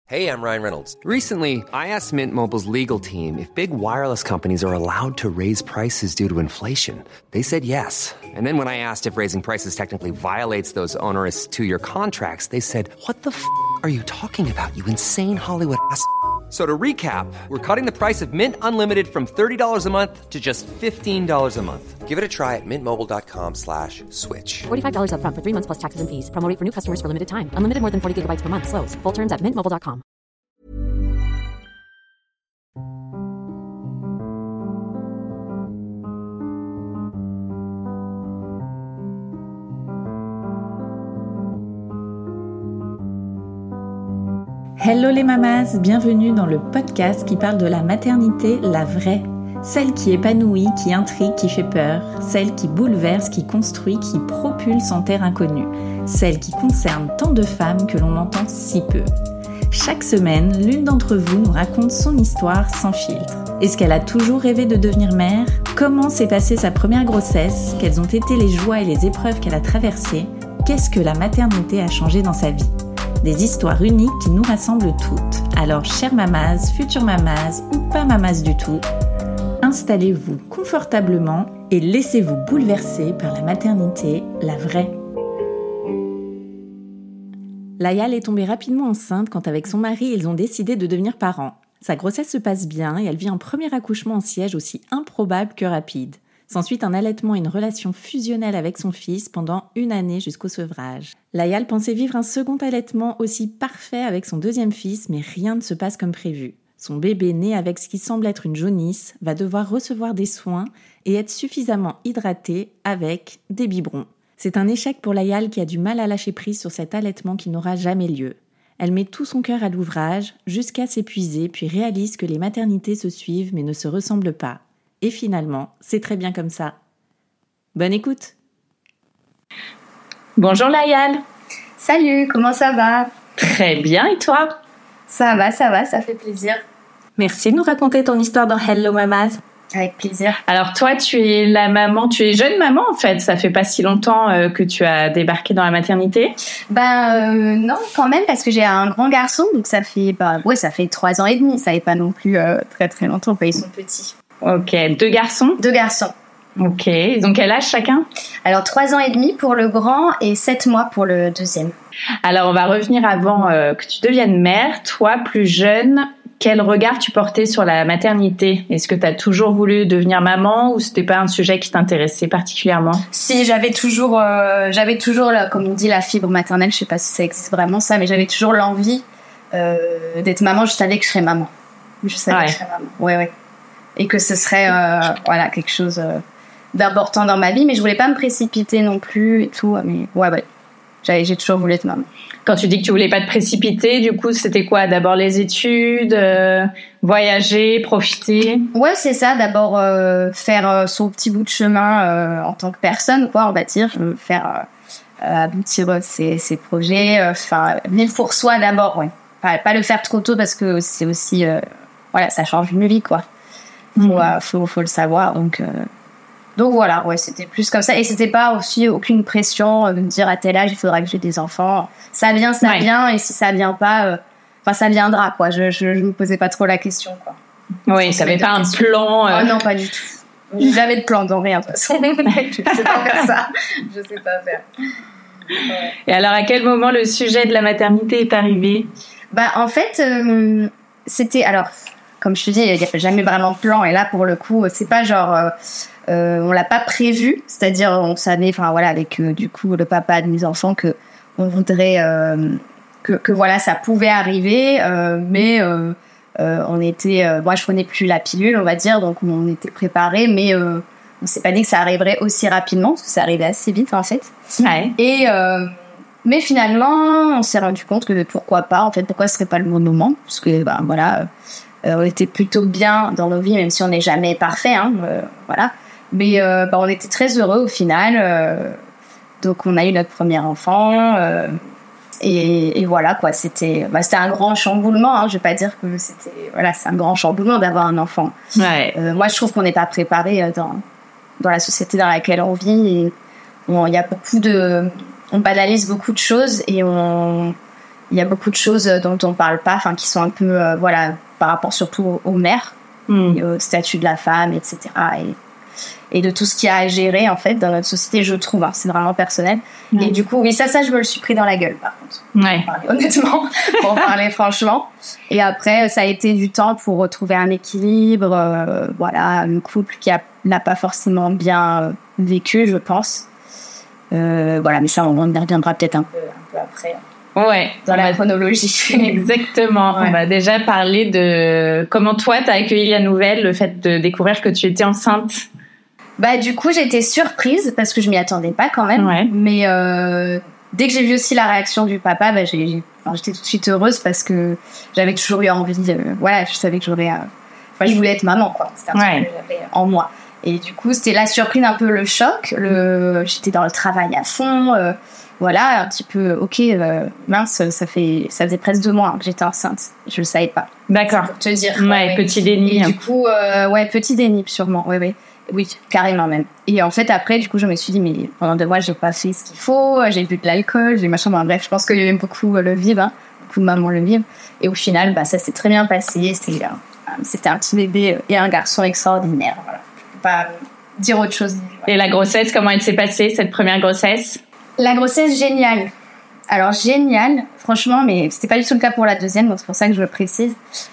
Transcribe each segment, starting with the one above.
Hey, I'm Ryan Reynolds. Recently, I asked Mint Mobile's legal team if big wireless companies are allowed to raise prices due to inflation. They said yes. And then when I asked if raising prices technically violates those onerous two-year contracts, they said, "What the f*** are you talking about, you insane Hollywood ass?" So to recap, we're cutting the price of Mint Unlimited from $30 a month to just $15 a month. Give it a try at mintmobile.com/switch. $45 up front for 3 months plus taxes and fees. Promo rate for new customers for limited time. Unlimited more than 40 gigabytes per month. Slows full terms at mintmobile.com. Hello les mamas, bienvenue dans le podcast qui parle de la maternité, la vraie. Celle qui épanouit, qui intrigue, qui fait peur. Celle qui bouleverse, qui construit, qui propulse en terre inconnue. Celle qui concerne tant de femmes que l'on entend si peu. Chaque semaine, l'une d'entre vous nous raconte son histoire sans filtre. Est-ce qu'elle a toujours rêvé de devenir mère ? Comment s'est passée sa première grossesse ? Quelles ont été les joies et les épreuves qu'elle a traversées ? Qu'est-ce que la maternité a changé dans sa vie ? Des histoires uniques qui nous rassemblent toutes. Alors, chères mamas, futures mamas ou pas mamas du tout, installez-vous confortablement et laissez-vous bouleverser par la maternité, la vraie. Layal est tombée rapidement enceinte quand avec son mari, ils ont décidé de devenir parents. Sa grossesse se passe bien et elle vit un premier accouchement en siège aussi improbable que rapide. S'ensuit un allaitement et une relation fusionnelle avec son fils pendant 1 année jusqu'au sevrage. Layal pensait vivre un second allaitement aussi parfait avec son deuxième fils, mais rien ne se passe comme prévu. Son bébé, né avec ce qui semble être une jaunisse, va devoir recevoir des soins et être suffisamment hydraté avec des biberons. C'est un échec pour Layal qui a du mal à lâcher prise sur cet allaitement qui n'aura jamais lieu. Elle met tout son cœur à l'ouvrage, jusqu'à s'épuiser, puis réalise que les maternités se suivent mais ne se ressemblent pas. Et finalement, c'est très bien comme ça. Bonne écoute. Bonjour Layal. Salut, comment ça va ? Très bien, et toi ? Ça va, ça fait plaisir. Merci de nous raconter ton histoire dans Hello Mamas. Avec plaisir. Alors toi, tu es la maman, tu es jeune maman en fait, ça fait pas si longtemps que tu as débarqué dans la maternité. Non, quand même, parce que j'ai un grand garçon, donc ça fait 3 ans et demi, ça n'est pas non plus très très longtemps, ils sont petits. Ok, 2 garçons ? 2 garçons. Ok, ils ont quel âge chacun ? Alors 3 ans et demi pour le grand et 7 mois pour le deuxième. Alors on va revenir avant que tu deviennes mère. Toi, plus jeune, quel regard tu portais sur la maternité ? Est-ce que tu as toujours voulu devenir maman ou c'était pas un sujet qui t'intéressait particulièrement ? Si, j'avais toujours comme on dit, la fibre maternelle, je sais pas si ça existe vraiment ça, mais j'avais toujours l'envie d'être maman. Je savais que je serais maman. Que je serais maman. Ouais. Et que ce serait quelque chose d'important dans ma vie, mais je voulais pas me précipiter non plus et tout, mais j'ai toujours voulu être maman. Quand tu dis que tu voulais pas te précipiter, du coup c'était quoi ? D'abord les études, voyager, profiter ? Ouais, c'est ça, d'abord faire son petit bout de chemin en tant que personne, quoi, on va dire, faire aboutir ses projets, vivre pour soi d'abord, ouais. Pas le faire trop tôt parce que c'est aussi ça change une vie, quoi. Faut le savoir, donc voilà, ouais, c'était plus comme ça, et c'était pas aussi aucune pression de me dire à tel âge il faudra que j'ai des enfants. Ça vient, et si ça vient pas, ça viendra, quoi. Je me posais pas trop la question, quoi. Oui, t'avais pas un plan Oh non, pas du tout. J'ai jamais de plan dans rien, de toute façon. Je sais pas faire ça. Je sais pas faire. Ouais. Et alors, à quel moment le sujet de la maternité est arrivé ? En fait, c'était... Alors, comme je te dis, il n'y a jamais vraiment de plan. Et là, pour le coup, c'est pas genre... on l'a pas prévu. C'est-à-dire, on savait, avec du coup le papa de mes enfants, que on voudrait... que ça pouvait arriver. Mais on était... moi, je prenais plus la pilule, on va dire. Donc, on était préparés. Mais on s'est pas dit que ça arriverait aussi rapidement. Parce que ça arrivait assez vite, en fait. Ouais. Et... mais finalement, on s'est rendu compte que pourquoi pas, en fait, pourquoi ce serait pas le bon moment, parce que on était plutôt bien dans nos vies, même si on n'est jamais parfait, voilà. Mais on était très heureux au final. Donc on a eu notre premier enfant, et voilà, quoi. C'était un grand chamboulement. Je vais pas dire que c'est un grand chamboulement d'avoir un enfant. Ouais. Moi, je trouve qu'on n'est pas préparé dans la société dans laquelle on vit. Il y a on banalise beaucoup de choses et on Il y a beaucoup de choses dont on parle pas, enfin qui sont un peu voilà, par rapport surtout aux mères, et au statut de la femme, etc. Et de tout ce qu'il y a à gérer en fait dans notre société, je trouve, hein, c'est vraiment personnel. Et du coup, oui, ça je me le suis pris dans la gueule, par contre. Ouais. Honnêtement, pour en parler franchement. Et après, ça a été du temps pour retrouver un équilibre, voilà, un couple qui n'a pas forcément bien vécu, je pense. Voilà, mais ça, on y reviendra peut-être un peu après. Ouais, dans la chronologie. Exactement. Ouais. On va déjà parler de comment toi t'as accueilli la nouvelle, le fait de découvrir que tu étais enceinte. Bah du coup j'étais surprise parce que je m'y attendais pas quand même. Ouais. Mais dès que j'ai vu aussi la réaction du papa, bah j'étais tout de suite heureuse parce que j'avais toujours eu envie. Voilà, je savais que j'aurais. Enfin, je voulais être maman, quoi. C'était un truc que j'avais en moi. Et du coup c'était la surprise, un peu le choc. J'étais dans le travail à fond. Voilà, un petit peu, ok, mince, ça faisait presque 2 mois que j'étais enceinte. Je le savais pas. D'accord. Pour te dire. Ouais, petit déni. Et du coup, petit déni, sûrement. Oui, carrément même. Et en fait, après, du coup, je me suis dit, mais pendant 2 mois, j'ai pas fait ce qu'il faut, j'ai bu de l'alcool, j'ai machin, bref, je pense qu'il y avait beaucoup le vivre, hein, beaucoup de mamans le vivent. Et au final, ça s'est très bien passé. C'était un petit bébé et un garçon extraordinaire. Voilà. Je peux pas dire autre chose. Et la grossesse, comment elle s'est passée, cette première grossesse ? La grossesse, géniale. Alors, géniale, franchement, mais c'était pas du tout le cas pour la deuxième, donc c'est pour ça que je le précise.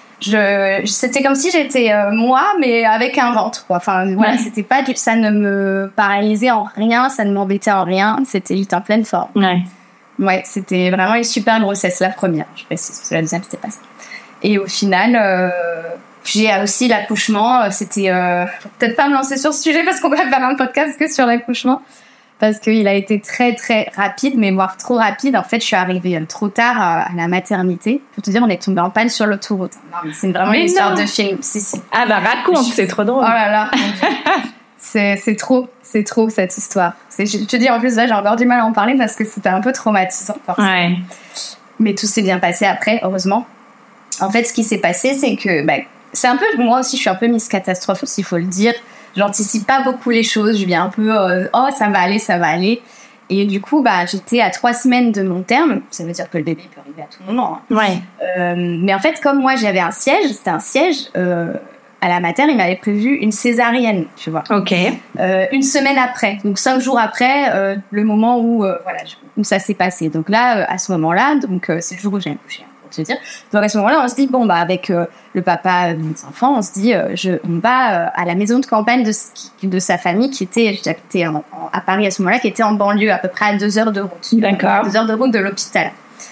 C'était comme si j'étais moi, mais avec un ventre, quoi. Enfin, voilà, c'était pas ça ne me paralysait en rien, ça ne m'embêtait en rien, c'était juste en pleine forme. Ouais, c'était vraiment une super grossesse, la première, je précise, parce que la deuxième, c'était pas ça. Et au final, j'ai aussi l'accouchement, c'était... faut peut-être pas me lancer sur ce sujet, parce qu'on va faire un podcast que sur l'accouchement. Parce qu'il a été très très rapide, mais voire trop rapide. En fait, je suis arrivée trop tard à la maternité. Pour te dire, on est tombé en panne sur l'autoroute. Non, mais c'est vraiment une histoire de film. Si. Ah bah raconte, c'est trop drôle. Oh là là, c'est trop cette histoire. Je te dis, en plus là, j'ai encore du mal à en parler parce que c'était un peu traumatisant. Ouais. Mais tout s'est bien passé après, heureusement. En fait, ce qui s'est passé, c'est que c'est un peu, moi aussi, je suis un peu Miss Catastrophe aussi, il faut le dire. J'anticipe pas beaucoup les choses, je viens un peu ça va aller. Et du coup, j'étais à 3 semaines de mon terme. Ça veut dire que le bébé peut arriver à tout moment. Hein. Ouais. Mais en fait, comme moi, j'avais c'était un siège, à la mater, il m'avait prévu une césarienne, tu vois. Ok. 1 semaine après, donc 5 jours après, le moment où ça s'est passé. Donc là, à ce moment-là, c'est le jour où j'ai accouché. Dire. Donc à ce moment-là, on se dit avec le papa de mes enfants, on se dit on va à la maison de campagne de sa famille qui était, j'habitais à Paris à ce moment-là, qui était en banlieue, à peu près à 2 heures de route. D'accord. 2 heures de route de l'hôpital.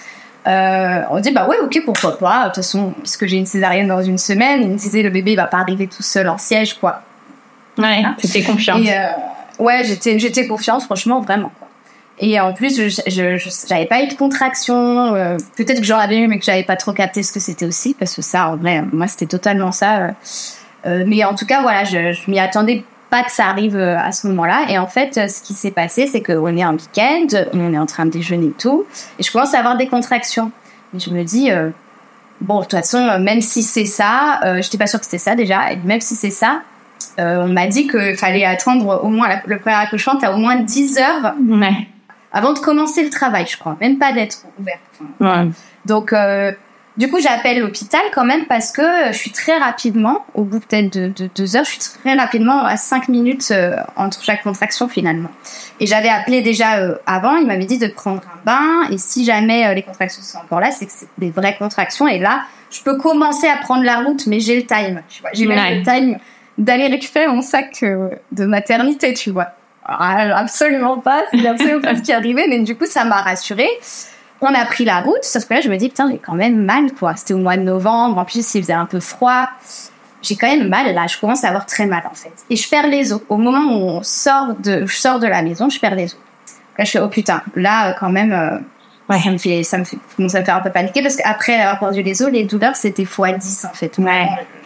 On se dit ouais, ok, pourquoi pas. De toute façon, puisque j'ai une césarienne dans 1 semaine, il me disait le bébé il va pas arriver tout seul en siège, quoi. Ouais. T'étais confiante. Et j'étais confiante, franchement, vraiment. Quoi. Et en plus, j'avais pas eu de contraction. Peut-être que j'en avais eu, mais que j'avais pas trop capté ce que c'était aussi, parce que ça, en vrai, moi, c'était totalement ça. Mais en tout cas, voilà, je m'y attendais pas que ça arrive à ce moment-là. Et en fait, ce qui s'est passé, c'est qu'on est en week-end, on est en train de déjeuner et tout, et je commence à avoir des contractions. Et je me dis, de toute façon, même si c'est ça, j'étais pas sûre que c'était ça déjà, et même si c'est ça, on m'a dit qu'il fallait attendre au moins, le premier accouchement, t'as au moins 10 heures. Ouais. Avant de commencer le travail, je crois. Même pas d'être ouverte. Ouais. Donc, du coup, j'appelle l'hôpital quand même parce que je suis très rapidement, au bout peut-être de 2 heures, je suis très rapidement à 5 minutes entre chaque contraction finalement. Et j'avais appelé déjà avant, il m'avait dit de prendre un bain et si jamais les contractions sont encore là, c'est que c'est des vraies contractions. Et là, je peux commencer à prendre la route, mais j'ai le time. Tu vois, j'ai même le time d'aller récupérer mon sac de maternité, tu vois. Alors, absolument pas, c'est absolument pas ce qui est arrivé, mais du coup ça m'a rassurée. On a pris la route, sauf que là je me dis putain j'ai quand même mal quoi. C'était au mois de novembre, en plus il faisait un peu froid. J'ai quand même mal là, je commence à avoir très mal en fait. Et je perds les os. Au moment où je sors de la maison, je perds les os. Là je fais oh putain, là quand même ça me fait commencer à faire un peu paniquer parce qu'après avoir perdu les os, les douleurs c'était x10 en fait. Ouais.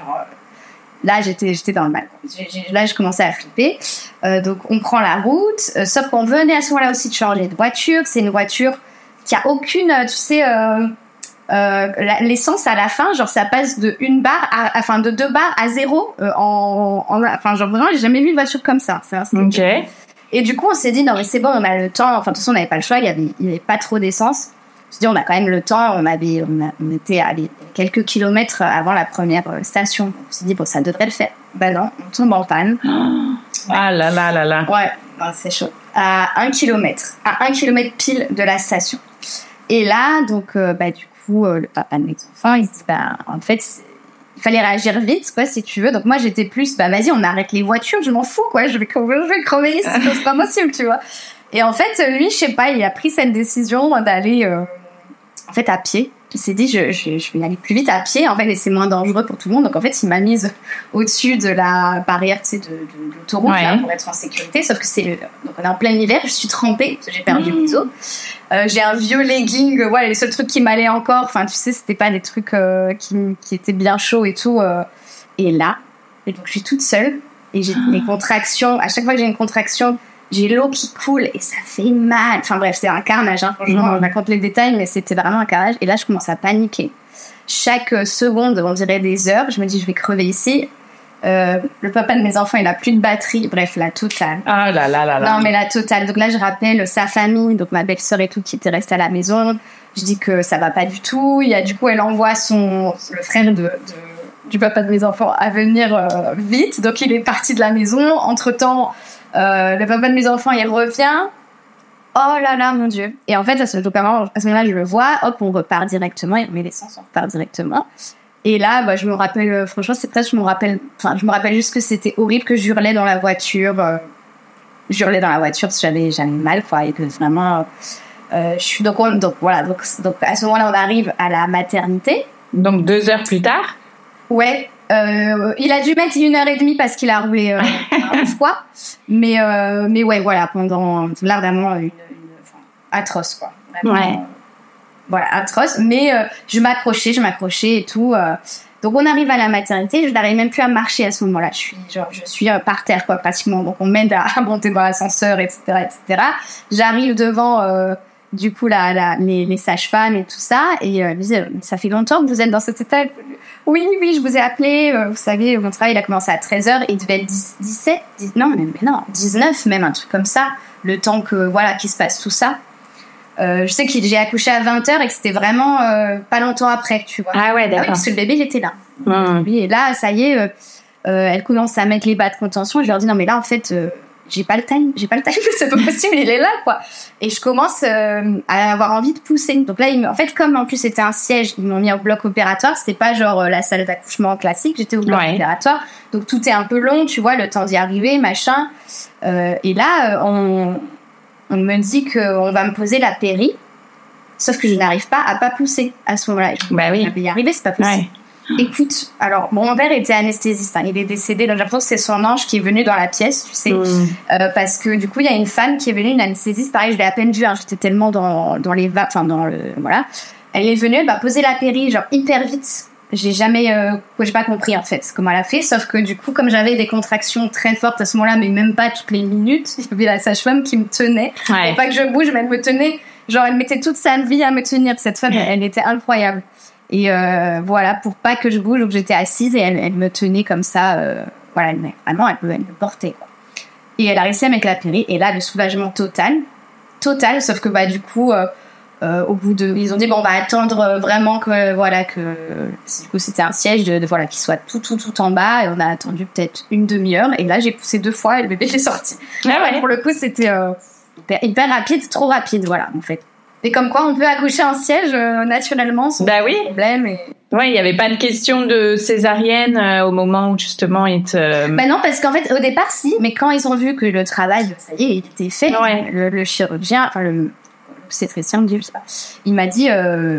Là, j'étais dans le mal. Là, je commençais à flipper. Donc, on prend la route. Sauf qu'on venait à ce moment-là aussi de changer de voiture. C'est une voiture qui a aucune, tu sais, l'essence à la fin, genre ça passe de 2 barres à 0. Genre vraiment, j'ai jamais vu une voiture comme ça. Ok. Et du coup, on s'est dit non mais c'est bon, on a le temps. Enfin, de toute façon, on n'avait pas le choix. Il y avait pas trop d'essence. Je dis, on a quand même le temps. On était à quelques kilomètres avant la première station. On s'est dit, bon, ça devrait le faire. Ben non, on tombe en panne. Ah là là là là. Ouais, ben, c'est chaud. À 1 kilomètre pile de la station. Et là, donc, du coup, le papa de mes enfants, il se dit, en fait, il fallait réagir vite, quoi, si tu veux. Donc, moi, j'étais plus, vas-y, on arrête les voitures, je m'en fous, quoi. Je vais crever ici, c'est pas possible, tu vois. Et en fait, lui, je sais pas, il a pris cette décision d'aller, en fait, à pied. Il s'est dit, je vais aller plus vite à pied, en fait, et c'est moins dangereux pour tout le monde. Donc, en fait, il m'a mise au-dessus de la barrière, tu sais, de l'autoroute, là, pour être en sécurité. Sauf que donc, on est en plein hiver, je suis trempée, parce que j'ai perdu mes os. J'ai un vieux legging, voilà, les seuls trucs qui m'allaient encore. Enfin, tu sais, c'était pas des trucs qui étaient bien chauds et tout. Et là, donc, je suis toute seule, et j'ai des contractions. À chaque fois que j'ai une contraction, j'ai l'eau qui coule et ça fait mal. Enfin bref, c'est un carnage, hein. Franchement, on raconte les détails, mais c'était vraiment un carnage. Et là, je commence à paniquer. Chaque seconde, on dirait des heures. Je me dis, je vais crever ici. Le papa de mes enfants, il a plus de batterie. Bref, la totale. Ah là là là là. Non, mais la totale. Donc là, je rappelle sa famille, donc ma belle-sœur et tout, qui était restée à la maison. Je dis que ça va pas du tout. Du coup, elle envoie le frère du papa de mes enfants à venir vite. Donc, il est parti de la maison. Entre-temps, le papa de mes enfants, il revient. Oh là là, mon Dieu. Et en fait, à ce moment-là, je le vois. Hop, on repart directement. Il remet l'essence, on repart directement. Et là, je me rappelle, franchement, je me rappelle juste que c'était horrible, que j'hurlais dans la voiture. J'hurlais dans la voiture parce que j'avais mal, quoi. Et que vraiment, donc à ce moment-là, on arrive à la maternité. Donc 2 heures plus tard. Ouais. Il a dû mettre 1h30 parce qu'il a roulé une fois. Mais ouais, voilà, pendant là vraiment atroce, quoi. Vraiment, ouais. Voilà, atroce. Mais je m'accrochais et tout. Donc on arrive à la maternité, je n'arrive même plus à marcher à ce moment-là. Je suis par terre, quoi, pratiquement. Donc on m'aide à monter dans l'ascenseur, etc., etc. J'arrive devant du coup les sages-femmes et tout ça, et ils me disent, ça fait longtemps que vous êtes dans cet état. Oui, je vous ai appelé. Vous savez, mon travail, il a commencé à 13h et il devait être 19 même, un truc comme ça. Le temps qu'il se passe tout ça. Je sais que j'ai accouché à 20h et que c'était vraiment pas longtemps après, tu vois. Ah ouais, d'accord. Oui, parce que le bébé, il était là. Lui, et là, ça y est, elle commence à mettre les bas de contention. Et je leur dis, non, mais là, en fait, j'ai pas le time, c'est pas possible, il est là, quoi. Et je commence à avoir envie de pousser. Donc là, en fait, comme en plus c'était un siège, ils m'ont mis au bloc opératoire. C'était pas genre la salle d'accouchement classique, j'étais au bloc opératoire. Donc tout est un peu long, tu vois, le temps d'y arriver, machin. Et là, on me dit qu'on va me poser la péri, sauf que je n'arrive pas à pas pousser à ce moment-là. Bah oui. Je vais y arriver, c'est pas possible. Ouais. Écoute, alors, mon père était anesthésiste, hein, il est décédé, donc j'ai l'impression que c'est son ange qui est venu dans la pièce, tu sais, parce que du coup, il y a une femme qui est venue, une anesthésiste, pareil, je l'ai à peine vue, hein, j'étais tellement dans les voilà. Elle est venue, elle m'a posé la péri, genre, hyper vite. J'ai pas compris, en fait, comment elle a fait, sauf que du coup, comme j'avais des contractions très fortes à ce moment-là, mais même pas toutes les minutes, il y avait la sage-femme qui me tenait. Ouais. Pas que je bouge, mais elle me tenait, genre, elle mettait toute sa vie à me tenir. Cette femme, elle était incroyable. Et voilà, pour pas que je bouge, donc j'étais assise et elle me tenait comme ça. Voilà, elle me portait, quoi. Et elle a réussi à mettre la péri. Et là, le soulagement total. Sauf que du coup, au bout ils ont dit bon, on va attendre vraiment que du coup c'était un siège voilà qui soit tout en bas. Et on a attendu peut-être une demi-heure. Et là, j'ai poussé 2 fois et le bébé est sorti. Ah ouais. Pour le coup, c'était hyper rapide, trop rapide, voilà, en fait. Et comme quoi, on peut accoucher en siège naturellement sans problème. Ouais, il n'y avait pas de question de césarienne au moment où justement ils te... non, parce qu'en fait, au départ, si. Mais quand ils ont vu que le travail, ça y est, il était fait, le chirurgien, enfin le obstétricien, je sais pas, il m'a dit...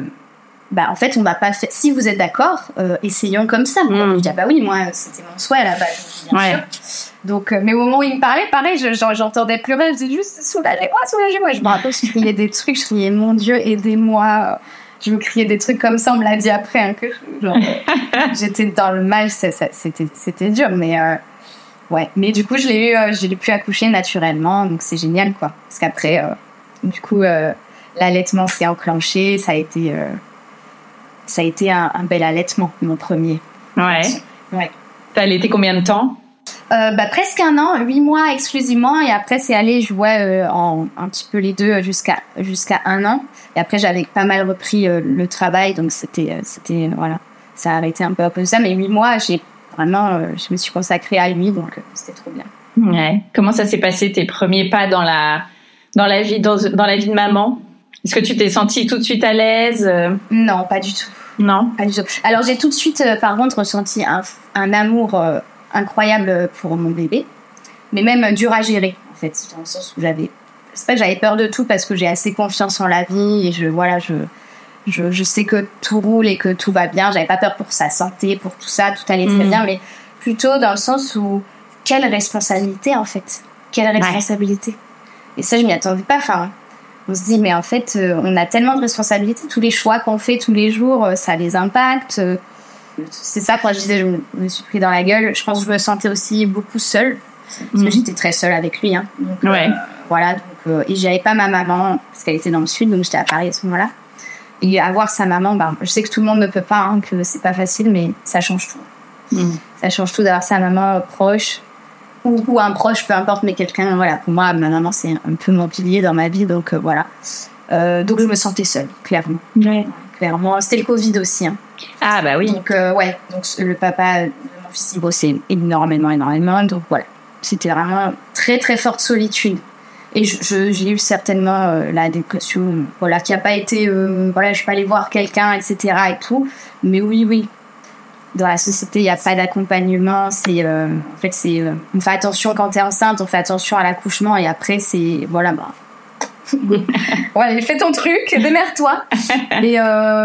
en fait, on va pas faire... Si vous êtes d'accord, essayons comme ça. Je dis, oui, moi, c'était mon souhait à la base, bien sûr. Donc, mais au moment où il me parlait, pareil, j'entendais pleurer, je disais juste, soulagez-moi. Je me rappelle, je criais des trucs, je criais, mon Dieu, aidez-moi. Je me criais des trucs comme ça, on me l'a dit après, hein, que j'étais dans le mal, c'était dur, mais ouais. Mais du coup, j'ai pu accoucher naturellement, donc c'est génial, quoi. Parce qu'après, du coup, l'allaitement s'est enclenché, ça a été un bel allaitement, mon premier. Ouais. Ouais. T'as allaité combien de temps? Presque un an, 8 mois exclusivement, et après c'est allé, je jouais un petit peu les deux jusqu'à un an, et après j'avais pas mal repris le travail, donc c'était voilà, ça a arrêté un peu à cause de ça, mais 8 mois, je me suis consacrée à lui, donc c'était trop bien. Ouais. Comment ça s'est passé tes premiers pas dans la vie de maman? Est-ce que tu t'es sentie tout de suite à l'aise? Non, pas du tout. Non, pas du tout. Alors j'ai tout de suite, par contre, ressenti un amour incroyable pour mon bébé, mais même dur à gérer en fait, dans le sens où c'est pas que j'avais peur de tout, parce que j'ai assez confiance en la vie et je sais que tout roule et que tout va bien. J'avais pas peur pour sa santé, pour tout ça, tout allait très bien, mais plutôt dans le sens où quelle responsabilité en fait, et ça je m'y attendais pas. Enfin, on se dit mais en fait on a tellement de responsabilités, tous les choix qu'on fait tous les jours, ça les impacte. C'est ça, quand je disais je me suis pris dans la gueule, je pense que je me sentais aussi beaucoup seule, parce que j'étais très seule avec lui, hein. Donc, voilà, donc, et j'avais pas ma maman parce qu'elle était dans le sud, donc j'étais à Paris à ce moment-là, et avoir sa maman, je sais que tout le monde ne peut pas, hein, que c'est pas facile, mais ça change tout. Ça change tout d'avoir sa maman proche, ou un proche, peu importe, mais quelqu'un, voilà, pour moi ma maman c'est un peu mon pilier dans ma vie, donc voilà, donc je me sentais seule, clairement. Clairement, c'était le Covid aussi, hein. Ah bah oui. Donc donc le papa de mon fils il bossait énormément, donc voilà, c'était vraiment très très forte solitude, et j'ai eu certainement la dépression, voilà, qui a pas été voilà, je suis pas allée voir quelqu'un, etc. et tout, mais oui, dans la société il y a pas d'accompagnement, c'est en fait c'est on fait attention quand t'es enceinte, on fait attention à l'accouchement, et après c'est voilà, ouais, fais ton truc, démerde-toi. Et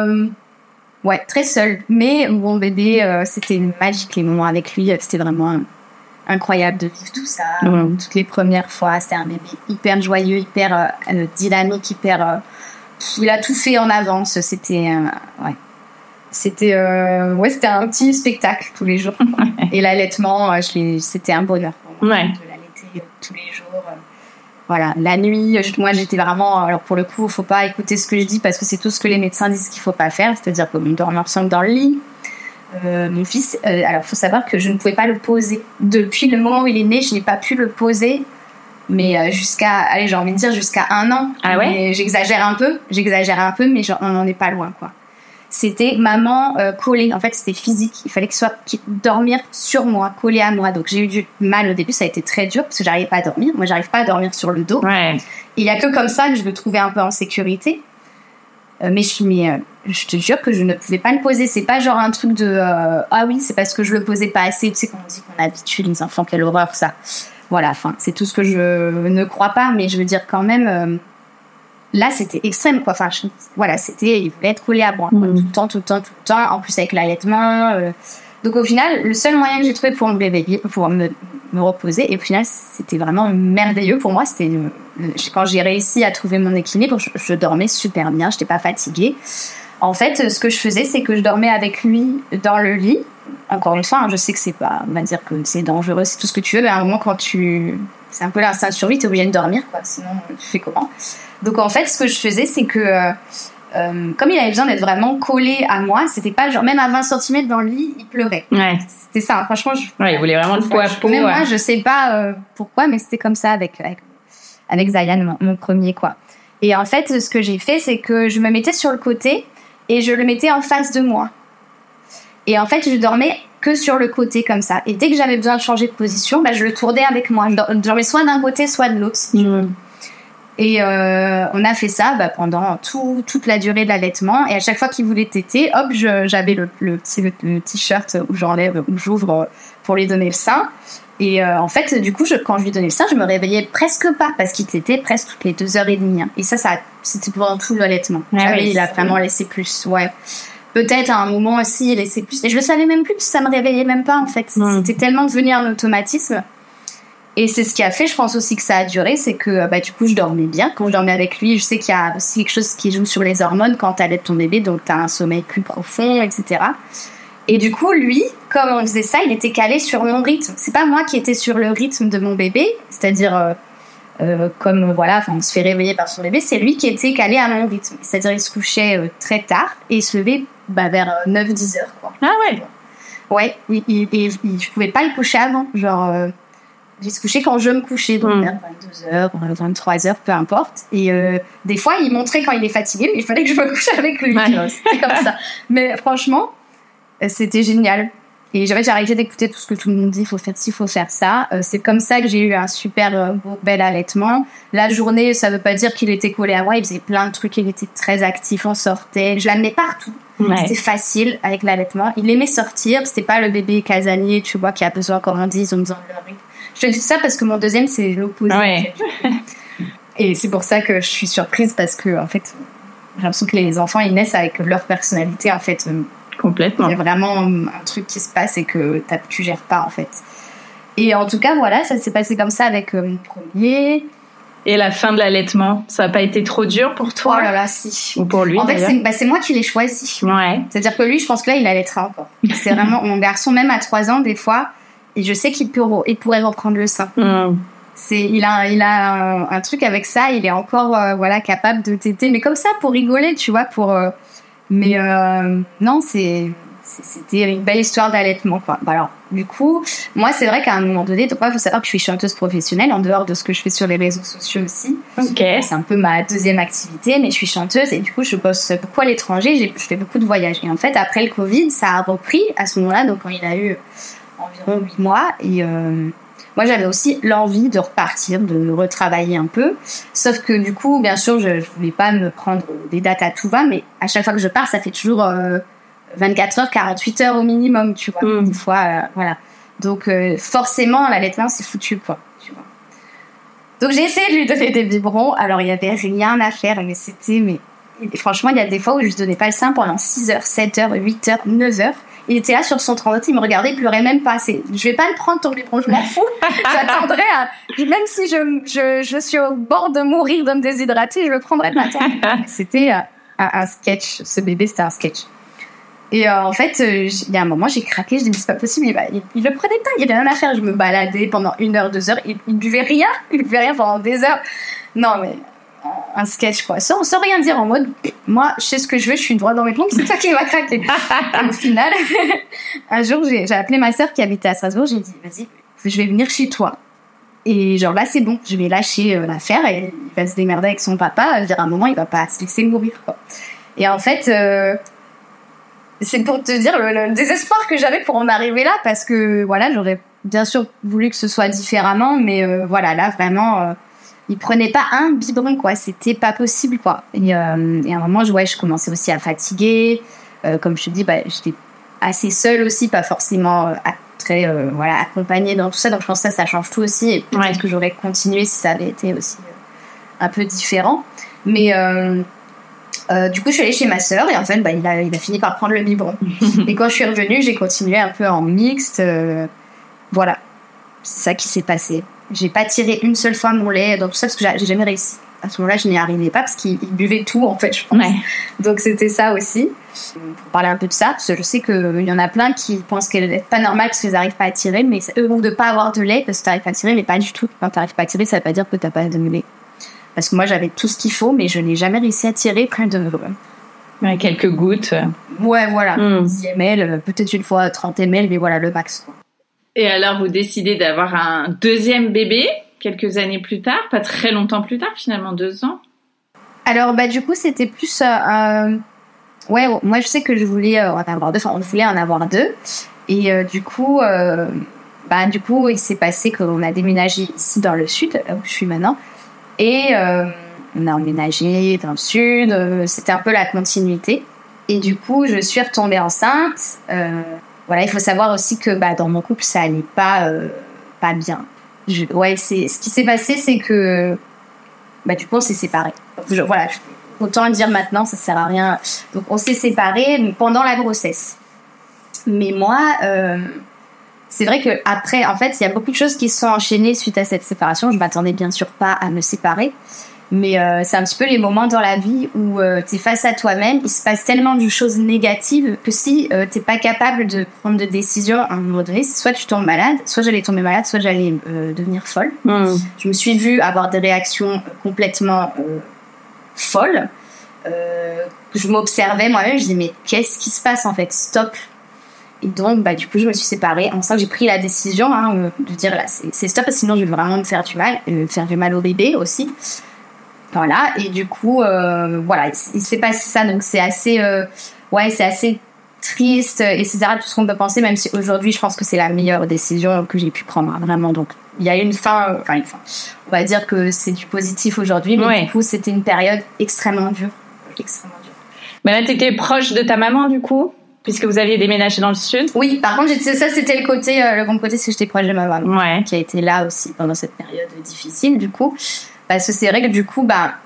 ouais, très seule. Mais mon bébé, c'était magique, les moments avec lui. C'était vraiment incroyable de vivre tout ça. Toutes les premières fois, c'était un bébé hyper joyeux, hyper dynamique, il a tout fait en avance. C'était c'était un petit spectacle tous les jours. Et l'allaitement, c'était un bonheur pour moi, de l'allaiter tous les jours. Voilà, la nuit, moi j'étais vraiment... Alors pour le coup, faut pas écouter ce que je dis, parce que c'est tout ce que les médecins disent qu'il faut pas faire, c'est-à-dire qu'on dort ensemble dans le lit. Mon fils, alors faut savoir que je ne pouvais pas le poser. Depuis le moment où il est né, je n'ai pas pu le poser, mais j'ai envie de dire jusqu'à 1 an. Ah ouais? Mais j'exagère un peu, mais on n'en est pas loin, quoi. C'était maman collée. En fait, c'était physique. Il fallait qu'il dormir sur moi, collé à moi. Donc, j'ai eu du mal au début. Ça a été très dur parce que j'arrivais pas à dormir. Moi, j'arrive pas à dormir sur le dos. Ouais. Il y a que comme ça que je le trouvais un peu en sécurité. Mais je te jure que je ne pouvais pas le poser. C'est pas genre un truc de ah oui, c'est parce que je le posais pas assez. Tu sais, quand on dit qu'on habitue les enfants, quelle horreur ça. Voilà. Enfin, c'est tout ce que je ne crois pas. Mais je veux dire quand même. Là, c'était extrême, quoi. Enfin, voilà, il voulait être collé à moi, tout le temps. En plus, avec l'allaitement. Donc, au final, le seul moyen que j'ai trouvé pour me réveiller, pour me reposer, et au final, c'était vraiment merveilleux pour moi. C'était quand j'ai réussi à trouver mon équilibre, je dormais super bien, j'étais pas fatiguée. En fait, ce que je faisais, c'est que je dormais avec lui dans le lit. Encore une fois, hein, je sais que c'est pas, on va dire que c'est dangereux, c'est tout ce que tu veux, mais à un moment, c'est un peu l'instinct de survie, t'es obligé de dormir, quoi. Sinon, tu fais comment? Donc en fait, ce que je faisais, c'est que comme il avait besoin d'être vraiment collé à moi, c'était pas genre même à 20 cm dans le lit, il pleurait. Ouais. C'était ça, franchement. Il voulait vraiment le peau à peau. Même moi, je sais pas pourquoi, mais c'était comme ça avec Zayan, mon premier, quoi. Et en fait, ce que j'ai fait, c'est que je me mettais sur le côté et je le mettais en face de moi. Et en fait, je dormais que sur le côté comme ça. Et dès que j'avais besoin de changer de position, je le tournais avec moi. Je dormais soit d'un côté, soit de l'autre. Et on a fait ça pendant toute la durée de l'allaitement. Et à chaque fois qu'il voulait téter, hop, j'avais le t-shirt où j'ouvre pour lui donner le sein. Et en fait, du coup, quand je lui donnais le sein, je me réveillais presque pas parce qu'il tétait presque toutes les 2h30. Hein. Et ça, c'était pendant tout l'allaitement. Il a vraiment laissé plus. Ouais. Peut-être à un moment aussi, il laissait plus. Et je le savais même plus parce que ça me réveillait même pas en fait. C'était tellement devenu un automatisme. Et c'est ce qui a fait, je pense aussi que ça a duré, c'est que du coup je dormais bien. Quand je dormais avec lui, je sais qu'il y a aussi quelque chose qui joue sur les hormones quand t'allaites ton bébé, donc t'as un sommeil plus profond, etc. Et du coup, lui, comme on faisait ça, il était calé sur mon rythme. C'est pas moi qui étais sur le rythme de mon bébé, c'est-à-dire comme voilà, on se fait réveiller par son bébé, c'est lui qui était calé à mon rythme. C'est-à-dire il se couchait très tard et il se levait vers 9-10 heures, quoi. Ah ouais. Ouais, je pouvais pas le coucher avant. Genre, j'ai se couché quand je me couchais, donc vers 22h, 23h, peu importe. Et des fois, il montrait quand il est fatigué, il fallait que je me couche avec lui. Ouais. C'était comme ça. Mais franchement, c'était génial. Et j'ai arrêté d'écouter tout ce que tout le monde dit, il faut faire ci, il faut faire ça. C'est comme ça que j'ai eu un super beau, bel allaitement. La journée, ça veut pas dire qu'il était collé à moi, il faisait plein de trucs, il était très actif, on sortait. Je l'amenais partout. Ouais. C'était facile avec l'allaitement. Il aimait sortir, c'était pas le bébé casanier, tu vois, qui a besoin qu'on dise en me disant je te dis ça parce que mon deuxième, c'est l'opposé. Ouais. Et c'est pour ça que je suis surprise parce que, en fait, j'ai l'impression que les enfants, ils naissent avec leur personnalité, en fait. Complètement. Il y a vraiment un truc qui se passe et que tu gères pas, en fait. Et en tout cas, voilà, ça s'est passé comme ça avec mon premier. Et la fin de l'allaitement, ça n'a pas été trop dur pour toi? Oh là là, si. Ou pour lui, en fait, d'ailleurs. c'est moi qui l'ai choisi. Ouais. C'est-à-dire que lui, je pense que là, il allaitera encore. C'est vraiment mon garçon, même à 3 ans, des fois, et je sais qu'il pourrait reprendre le sein. Il a un truc avec ça, il est encore capable de téter, mais comme ça, pour rigoler, tu vois, mais non, c'était une belle histoire d'allaitement, quoi. Bah alors, du coup, moi, c'est vrai qu'à un moment donné, donc, il faut savoir que je suis chanteuse professionnelle, en dehors de ce que je fais sur les réseaux sociaux aussi. Ok. C'est un peu ma deuxième activité, mais je suis chanteuse et du coup, je bosse beaucoup à l'étranger, je fais beaucoup de voyages. Et en fait, après le Covid, ça a repris à ce moment-là, donc quand il a eu environ 8 mois, et moi, j'avais aussi l'envie de repartir, de retravailler un peu. Sauf que du coup, bien sûr, je voulais pas me prendre des dates à tout va, mais à chaque fois que je pars, ça fait toujours 24 heures, 48 heures au minimum, tu vois. Des fois, voilà. Donc, forcément, l'allaitement, c'est foutu, quoi, tu vois. Donc, j'ai essayé de lui donner des biberons. Alors, il y avait rien à faire, mais franchement, il y a des fois où je lui donnais pas le sein pendant 6 heures, 7 heures, 8 heures, 9 heures. Il était là sur son trottoir, il me regardait, il pleurait même pas. Je vais pas le prendre ton biberon, je m'en fous. J'attendrai même si je suis au bord de mourir, de me déshydrater, je le prendrai pas. C'était un sketch. Ce bébé, c'était un sketch. Et en fait, il y a un moment, j'ai craqué, je dis, mais c'est pas possible. Il le prenait pas, il y avait rien à faire. Je me baladais pendant 1 heure, 2 heures. Il buvait rien pendant des heures. Non, mais un sketch, quoi. Sans rien dire, en mode, moi, je sais ce que je veux, je suis droit dans mes plombs, c'est toi qui m'as craqué. Et au final, un jour, j'ai appelé ma sœur qui habitait à Strasbourg, j'ai dit, vas-y, je vais venir chez toi. Et genre là, c'est bon, je vais lâcher l'affaire et il va se démerder avec son papa. Je veux dire, à un moment, il va pas se laisser mourir, quoi. Et en fait, c'est pour te dire le désespoir que j'avais pour en arriver là, parce que voilà, j'aurais bien sûr voulu que ce soit différemment, mais voilà, là, vraiment... il prenait pas un biberon, quoi. C'était pas possible, quoi. Et à un moment, je commençais aussi à fatiguer. Comme je te dis, j'étais assez seule aussi, pas forcément très accompagnée dans tout ça. Donc je pense que ça change tout aussi. Et peut-être que j'aurais continué si ça avait été aussi un peu différent. Mais du coup, je suis allée chez ma sœur et en fait, il a fini par prendre le biberon. Et quand je suis revenue, j'ai continué un peu en mixte. Voilà, c'est ça qui s'est passé. J'ai pas tiré une seule fois mon lait dans tout ça parce que j'ai jamais réussi. À ce moment-là, je n'y arrivais pas parce qu'il buvait tout, en fait, je pense. Ouais. Donc, c'était ça aussi. Pour parler un peu de ça, parce que je sais qu'il y en a plein qui pensent qu'elle n'est pas normale parce qu'ils n'arrivent pas à tirer, mais eux vont de pas avoir de lait parce que tu n'arrives pas à tirer, mais pas du tout. Quand tu n'arrives pas à tirer, ça ne veut pas dire que tu n'as pas de lait. Parce que moi, j'avais tout ce qu'il faut, mais je n'ai jamais réussi à tirer plein de... Ouais, quelques gouttes. Ouais, voilà. 10 ml, peut-être une fois 30 ml, mais voilà, le max, quoi. Et alors, vous décidez d'avoir un deuxième bébé quelques années plus tard, pas très longtemps plus tard, finalement 2 ans. Alors, du coup, c'était plus... Ouais, moi, je sais que je voulais en avoir 2. Enfin, on voulait en avoir 2. Et du coup, il s'est passé qu'on a déménagé ici dans le sud, là où je suis maintenant. Et on a emménagé dans le sud. C'était un peu la continuité. Et du coup, je suis retombée enceinte. Voilà, il faut savoir aussi que dans mon couple, ça allait pas bien. Ce qui s'est passé, c'est que du coup, on s'est séparés. Voilà, autant le dire maintenant, ça sert à rien. Donc, on s'est séparés pendant la grossesse. Mais moi, c'est vrai que après, en fait, il y a beaucoup de choses qui se sont enchaînées suite à cette séparation. Je m'attendais bien sûr pas à me séparer. Mais c'est un petit peu les moments dans la vie où t'es face à toi-même. Il se passe tellement de choses négatives que si t'es pas capable de prendre de décisions à un moment donné, soit tu tombes malade, soit j'allais tomber malade, soit j'allais devenir folle. Je me suis vue avoir des réactions complètement folles. Je m'observais moi-même, je disais mais qu'est-ce qui se passe en fait ? Stop. Et donc, du coup, je me suis séparée. En ça, j'ai pris la décision de dire, là, c'est stop, parce que sinon, je vais vraiment me faire du mal au bébé aussi. Voilà. Et du coup, voilà, il s'est passé ça. Donc, c'est assez, c'est assez triste, etc. Tout ce qu'on peut penser, même si aujourd'hui, je pense que c'est la meilleure décision que j'ai pu prendre, vraiment. Donc, il y a une fin. On va dire que c'est du positif aujourd'hui, mais du coup, c'était une période extrêmement dure. Mais là, t'étais proche de ta maman, du coup, puisque vous aviez déménagé dans le sud. Oui, par contre, ça, c'était le bon côté, c'est que j'étais proche de ma maman, qui a été là aussi pendant cette période difficile, du coup. Parce que c'est vrai que, du coup,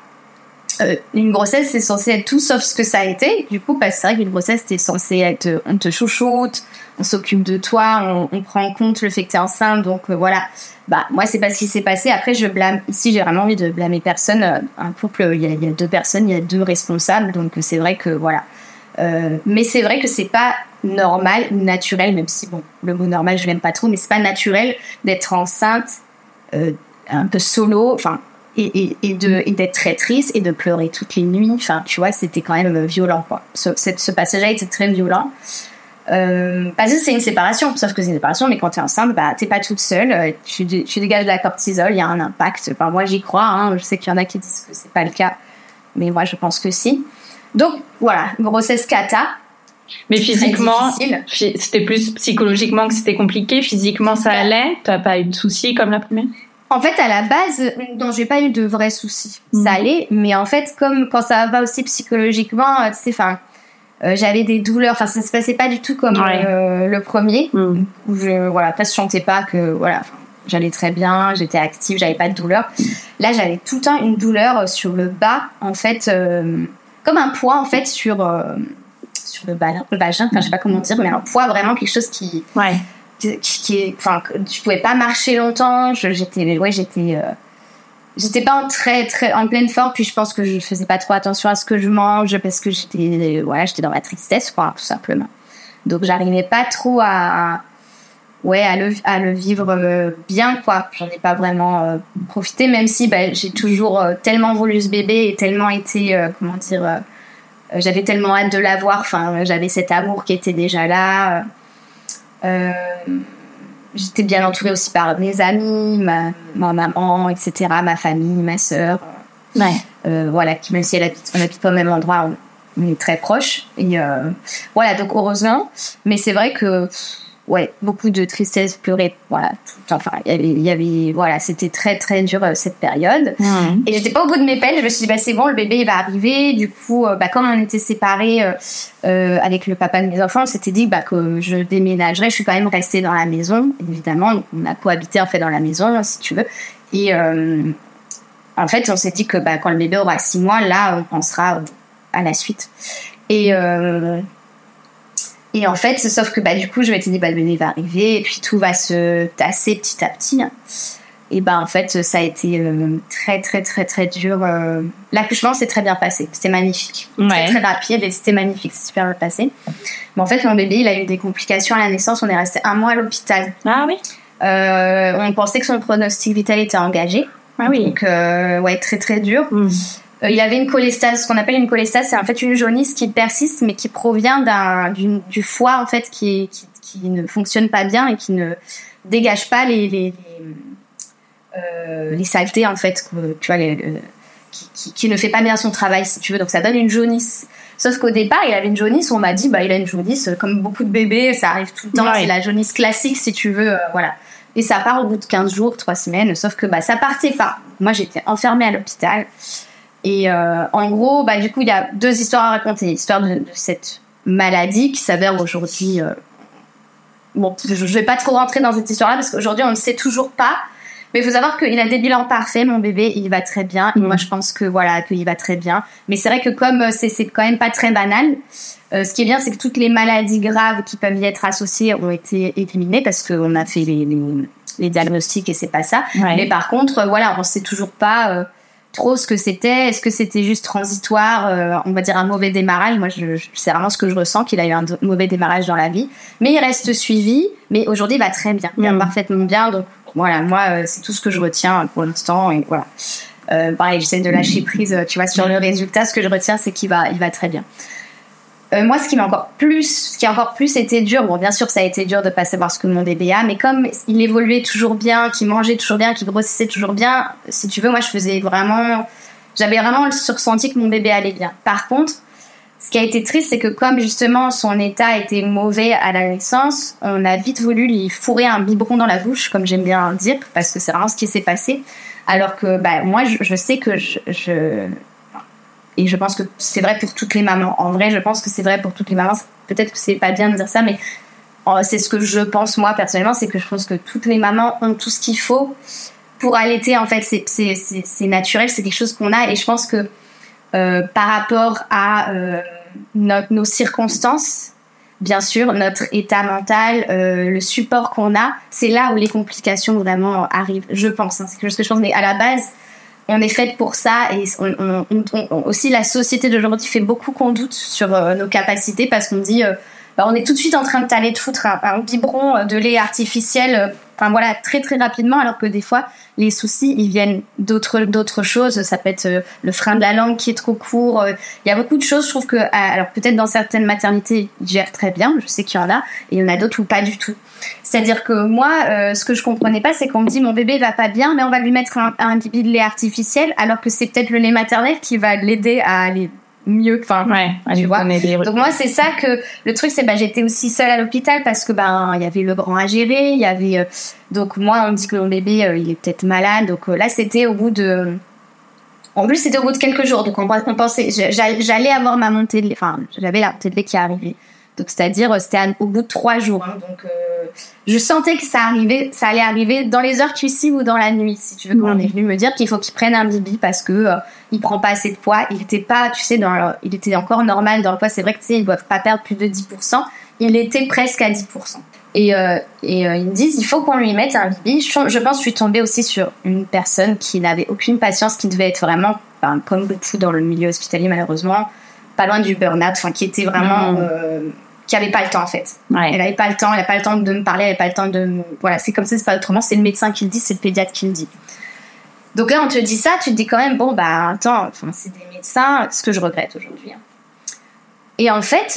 une grossesse, c'est censé être tout sauf ce que ça a été. Du coup, parce que c'est vrai qu'une grossesse, c'est censé être, on te chouchoute, on s'occupe de toi, on prend en compte le fait que t'es enceinte. Donc, voilà. Moi, c'est pas ce qui s'est passé. Après, j'ai vraiment envie de blâmer personne. Un couple, il y a 2 personnes, il y a 2 responsables. Donc, c'est vrai que, voilà. Mais c'est vrai que c'est pas normal, naturel, même si, le mot normal, je l'aime pas trop, mais c'est pas naturel d'être enceinte, un peu solo, et d'être très triste et de pleurer toutes les nuits. Tu vois, c'était quand même violent, quoi. Ce passage-là était très violent. Parce que c'est une séparation, sauf que c'est une séparation, mais quand t'es enceinte, t'es pas toute seule, tu dégages de la cortisol, il y a un impact. Moi, j'y crois, je sais qu'il y en a qui disent que c'est pas le cas, mais moi, je pense que si. Donc, voilà, grossesse cata. Mais physiquement, c'était plus psychologiquement que c'était compliqué. Physiquement, ça allait? T'as pas eu de soucis comme la première? En fait, à la base, non, j'ai pas eu de vrais soucis. Ça allait, mais en fait, comme quand ça va aussi psychologiquement, tu sais, j'avais des douleurs. Ça se passait pas du tout comme le premier, où je chantais pas que, j'allais très bien, j'étais active, j'avais pas de douleur. Là, j'avais tout le temps une douleur sur le bas, en fait, comme un poids, en fait, sur le vagin. Je sais pas comment dire, mais un poids, vraiment quelque chose qui je pouvais pas marcher longtemps. J'étais pas en pleine forme, puis je pense que je faisais pas trop attention à ce que je mange parce que j'étais dans la tristesse, quoi, tout simplement. Donc j'arrivais pas trop à le vivre bien, quoi. J'en ai pas vraiment profité, même si j'ai toujours tellement voulu ce bébé et tellement été j'avais tellement hâte de l'avoir. J'avais cet amour qui était déjà là. J'étais bien entourée aussi par mes amis, ma maman, etc., ma famille, ma sœur. Qui, même si on habite pas au même endroit, on est très proches. Et donc heureusement. Mais c'est vrai que beaucoup de tristesse, pleurer, il y avait, c'était très très dur cette période. Et j'étais pas au bout de mes peines. Je me suis dit c'est bon, le bébé il va arriver. Du coup, comme on était séparés avec le papa de mes enfants, on s'était dit que je déménagerais. Je suis quand même restée dans la maison, évidemment. On a cohabité en fait dans la maison, si tu veux. Et en fait, on s'est dit que quand le bébé aura 6 mois, là, on pensera à la suite. Et en fait, sauf que du coup, je m'étais dit le bébé va arriver et puis tout va se tasser petit à petit. Et en fait, ça a été très très très très dur. L'accouchement s'est très bien passé, c'était magnifique, très très rapide et c'était magnifique, c'est super bien passé. Mais en fait, mon bébé, il a eu des complications à la naissance. On est resté 1 mois à l'hôpital. Ah oui. On pensait que son pronostic vital était engagé. Ah oui. Donc très très dur. Il avait une cholestase, ce qu'on appelle une cholestase, c'est en fait une jaunisse qui persiste, mais qui provient du foie en fait qui ne fonctionne pas bien et qui ne dégage pas les saletés en fait, tu vois, qui ne fait pas bien son travail, si tu veux. Donc ça donne une jaunisse. Sauf qu'au départ, il avait une jaunisse. On m'a dit, il a une jaunisse comme beaucoup de bébés, ça arrive tout le temps. C'est la jaunisse classique, si tu veux, voilà. Et ça part au bout de 15 jours, 3 semaines. Sauf que ça partait pas. Moi, j'étais enfermée à l'hôpital. Et en gros, du coup, il y a 2 histoires à raconter. L'histoire de cette maladie qui s'avère aujourd'hui... je vais pas trop rentrer dans cette histoire-là parce qu'aujourd'hui, on ne sait toujours pas. Mais il faut savoir qu'il a des bilans parfaits, mon bébé, il va très bien. Et moi, je pense qu'il va très bien. Mais c'est vrai que comme c'est quand même pas très banal, ce qui est bien, c'est que toutes les maladies graves qui peuvent y être associées ont été éliminées parce qu'on a fait les diagnostics et c'est pas ça. Mais par contre, on sait toujours pas... trop ce que c'était. Est-ce que c'était juste transitoire, on va dire un mauvais démarrage? Moi, c'est vraiment ce que je ressens, qu'il a eu un mauvais démarrage dans la vie. Mais il reste suivi. Mais aujourd'hui, il va très bien. Il va parfaitement bien. Donc, voilà, moi, c'est tout ce que je retiens pour l'instant. Et voilà. Pareil, j'essaie de lâcher prise, tu vois, sur le résultat. Ce que je retiens, c'est qu'il va très bien. moi, ce qui a encore plus été dur, bon, bien sûr, ça a été dur de pas savoir ce que mon bébé a, mais comme il évoluait toujours bien, qu'il mangeait toujours bien, qu'il grossissait toujours bien, si tu veux, moi, j'avais vraiment le ressenti que mon bébé allait bien. Par contre, ce qui a été triste, c'est que comme justement son état était mauvais à la naissance, on a vite voulu lui fourrer un biberon dans la bouche, comme j'aime bien dire, parce que c'est vraiment ce qui s'est passé. Alors que moi, je sais que et je pense que c'est vrai pour toutes les mamans. En vrai, je pense que c'est vrai pour toutes les mamans. Peut-être que c'est pas bien de dire ça, mais c'est ce que je pense moi personnellement, c'est que je pense que toutes les mamans ont tout ce qu'il faut pour allaiter. En fait, c'est naturel, c'est quelque chose qu'on a. Et je pense que par rapport à nos circonstances, bien sûr, notre état mental, le support qu'on a, c'est là où les complications vraiment arrivent. Je pense, c'est quelque chose que je pense. Mais à la base, on est fait pour ça, et aussi la société d'aujourd'hui fait beaucoup qu'on doute sur nos capacités, parce qu'on dit on est tout de suite en train de t'aller te foutre un biberon de lait artificiel, très très rapidement, alors que des fois les soucis ils viennent d'autres choses. Ça peut être le frein de la langue qui est trop court. Il y a beaucoup de choses, je trouve que alors peut-être dans certaines maternités ils gèrent très bien, je sais qu'il y en a, et il y en a d'autres où pas du tout. C'est-à-dire que moi, ce que je comprenais pas, c'est qu'on me dit mon bébé va pas bien, mais on va lui mettre un bibi de lait artificiel, alors que c'est peut-être le lait maternel qui va l'aider à aller mieux. Tu vois. Donc moi, c'est ça que le truc, c'est j'étais aussi seule à l'hôpital parce que il y avait le grand à gérer, il y avait donc moi on me dit que mon bébé il est peut-être malade. Donc là, c'était au bout de quelques jours. Donc on pensait j'allais avoir ma montée de lait, j'avais la montée de lait qui est arrivée. Donc c'est-à-dire c'était au bout de 3 jours. Donc je sentais que ça allait arriver dans les heures qui suivent ou dans la nuit, si tu veux. Quand on est venu me dire qu'il faut qu'il prenne un bibi parce que il prend pas assez de poids. Il était pas, tu sais, il était encore normal dans le poids. C'est vrai que tu sais, ils doivent pas perdre plus de 10%. Il était presque à 10%. Et ils me disent il faut qu'on lui mette un bibi. Je pense que je suis tombée aussi sur une personne qui n'avait aucune patience, qui devait être vraiment, comme beaucoup dans le milieu hospitalier malheureusement, pas loin du burn-out, qui était vraiment qui avait pas le temps en fait. Ouais. Elle avait pas le temps, elle a pas le temps de me parler, elle a pas le temps de voilà, c'est comme ça, c'est pas autrement, c'est le médecin qui le dit, c'est le pédiatre qui le dit. Donc là on te dit ça, tu te dis quand même attends, c'est des médecins, ce que je regrette aujourd'hui. Et en fait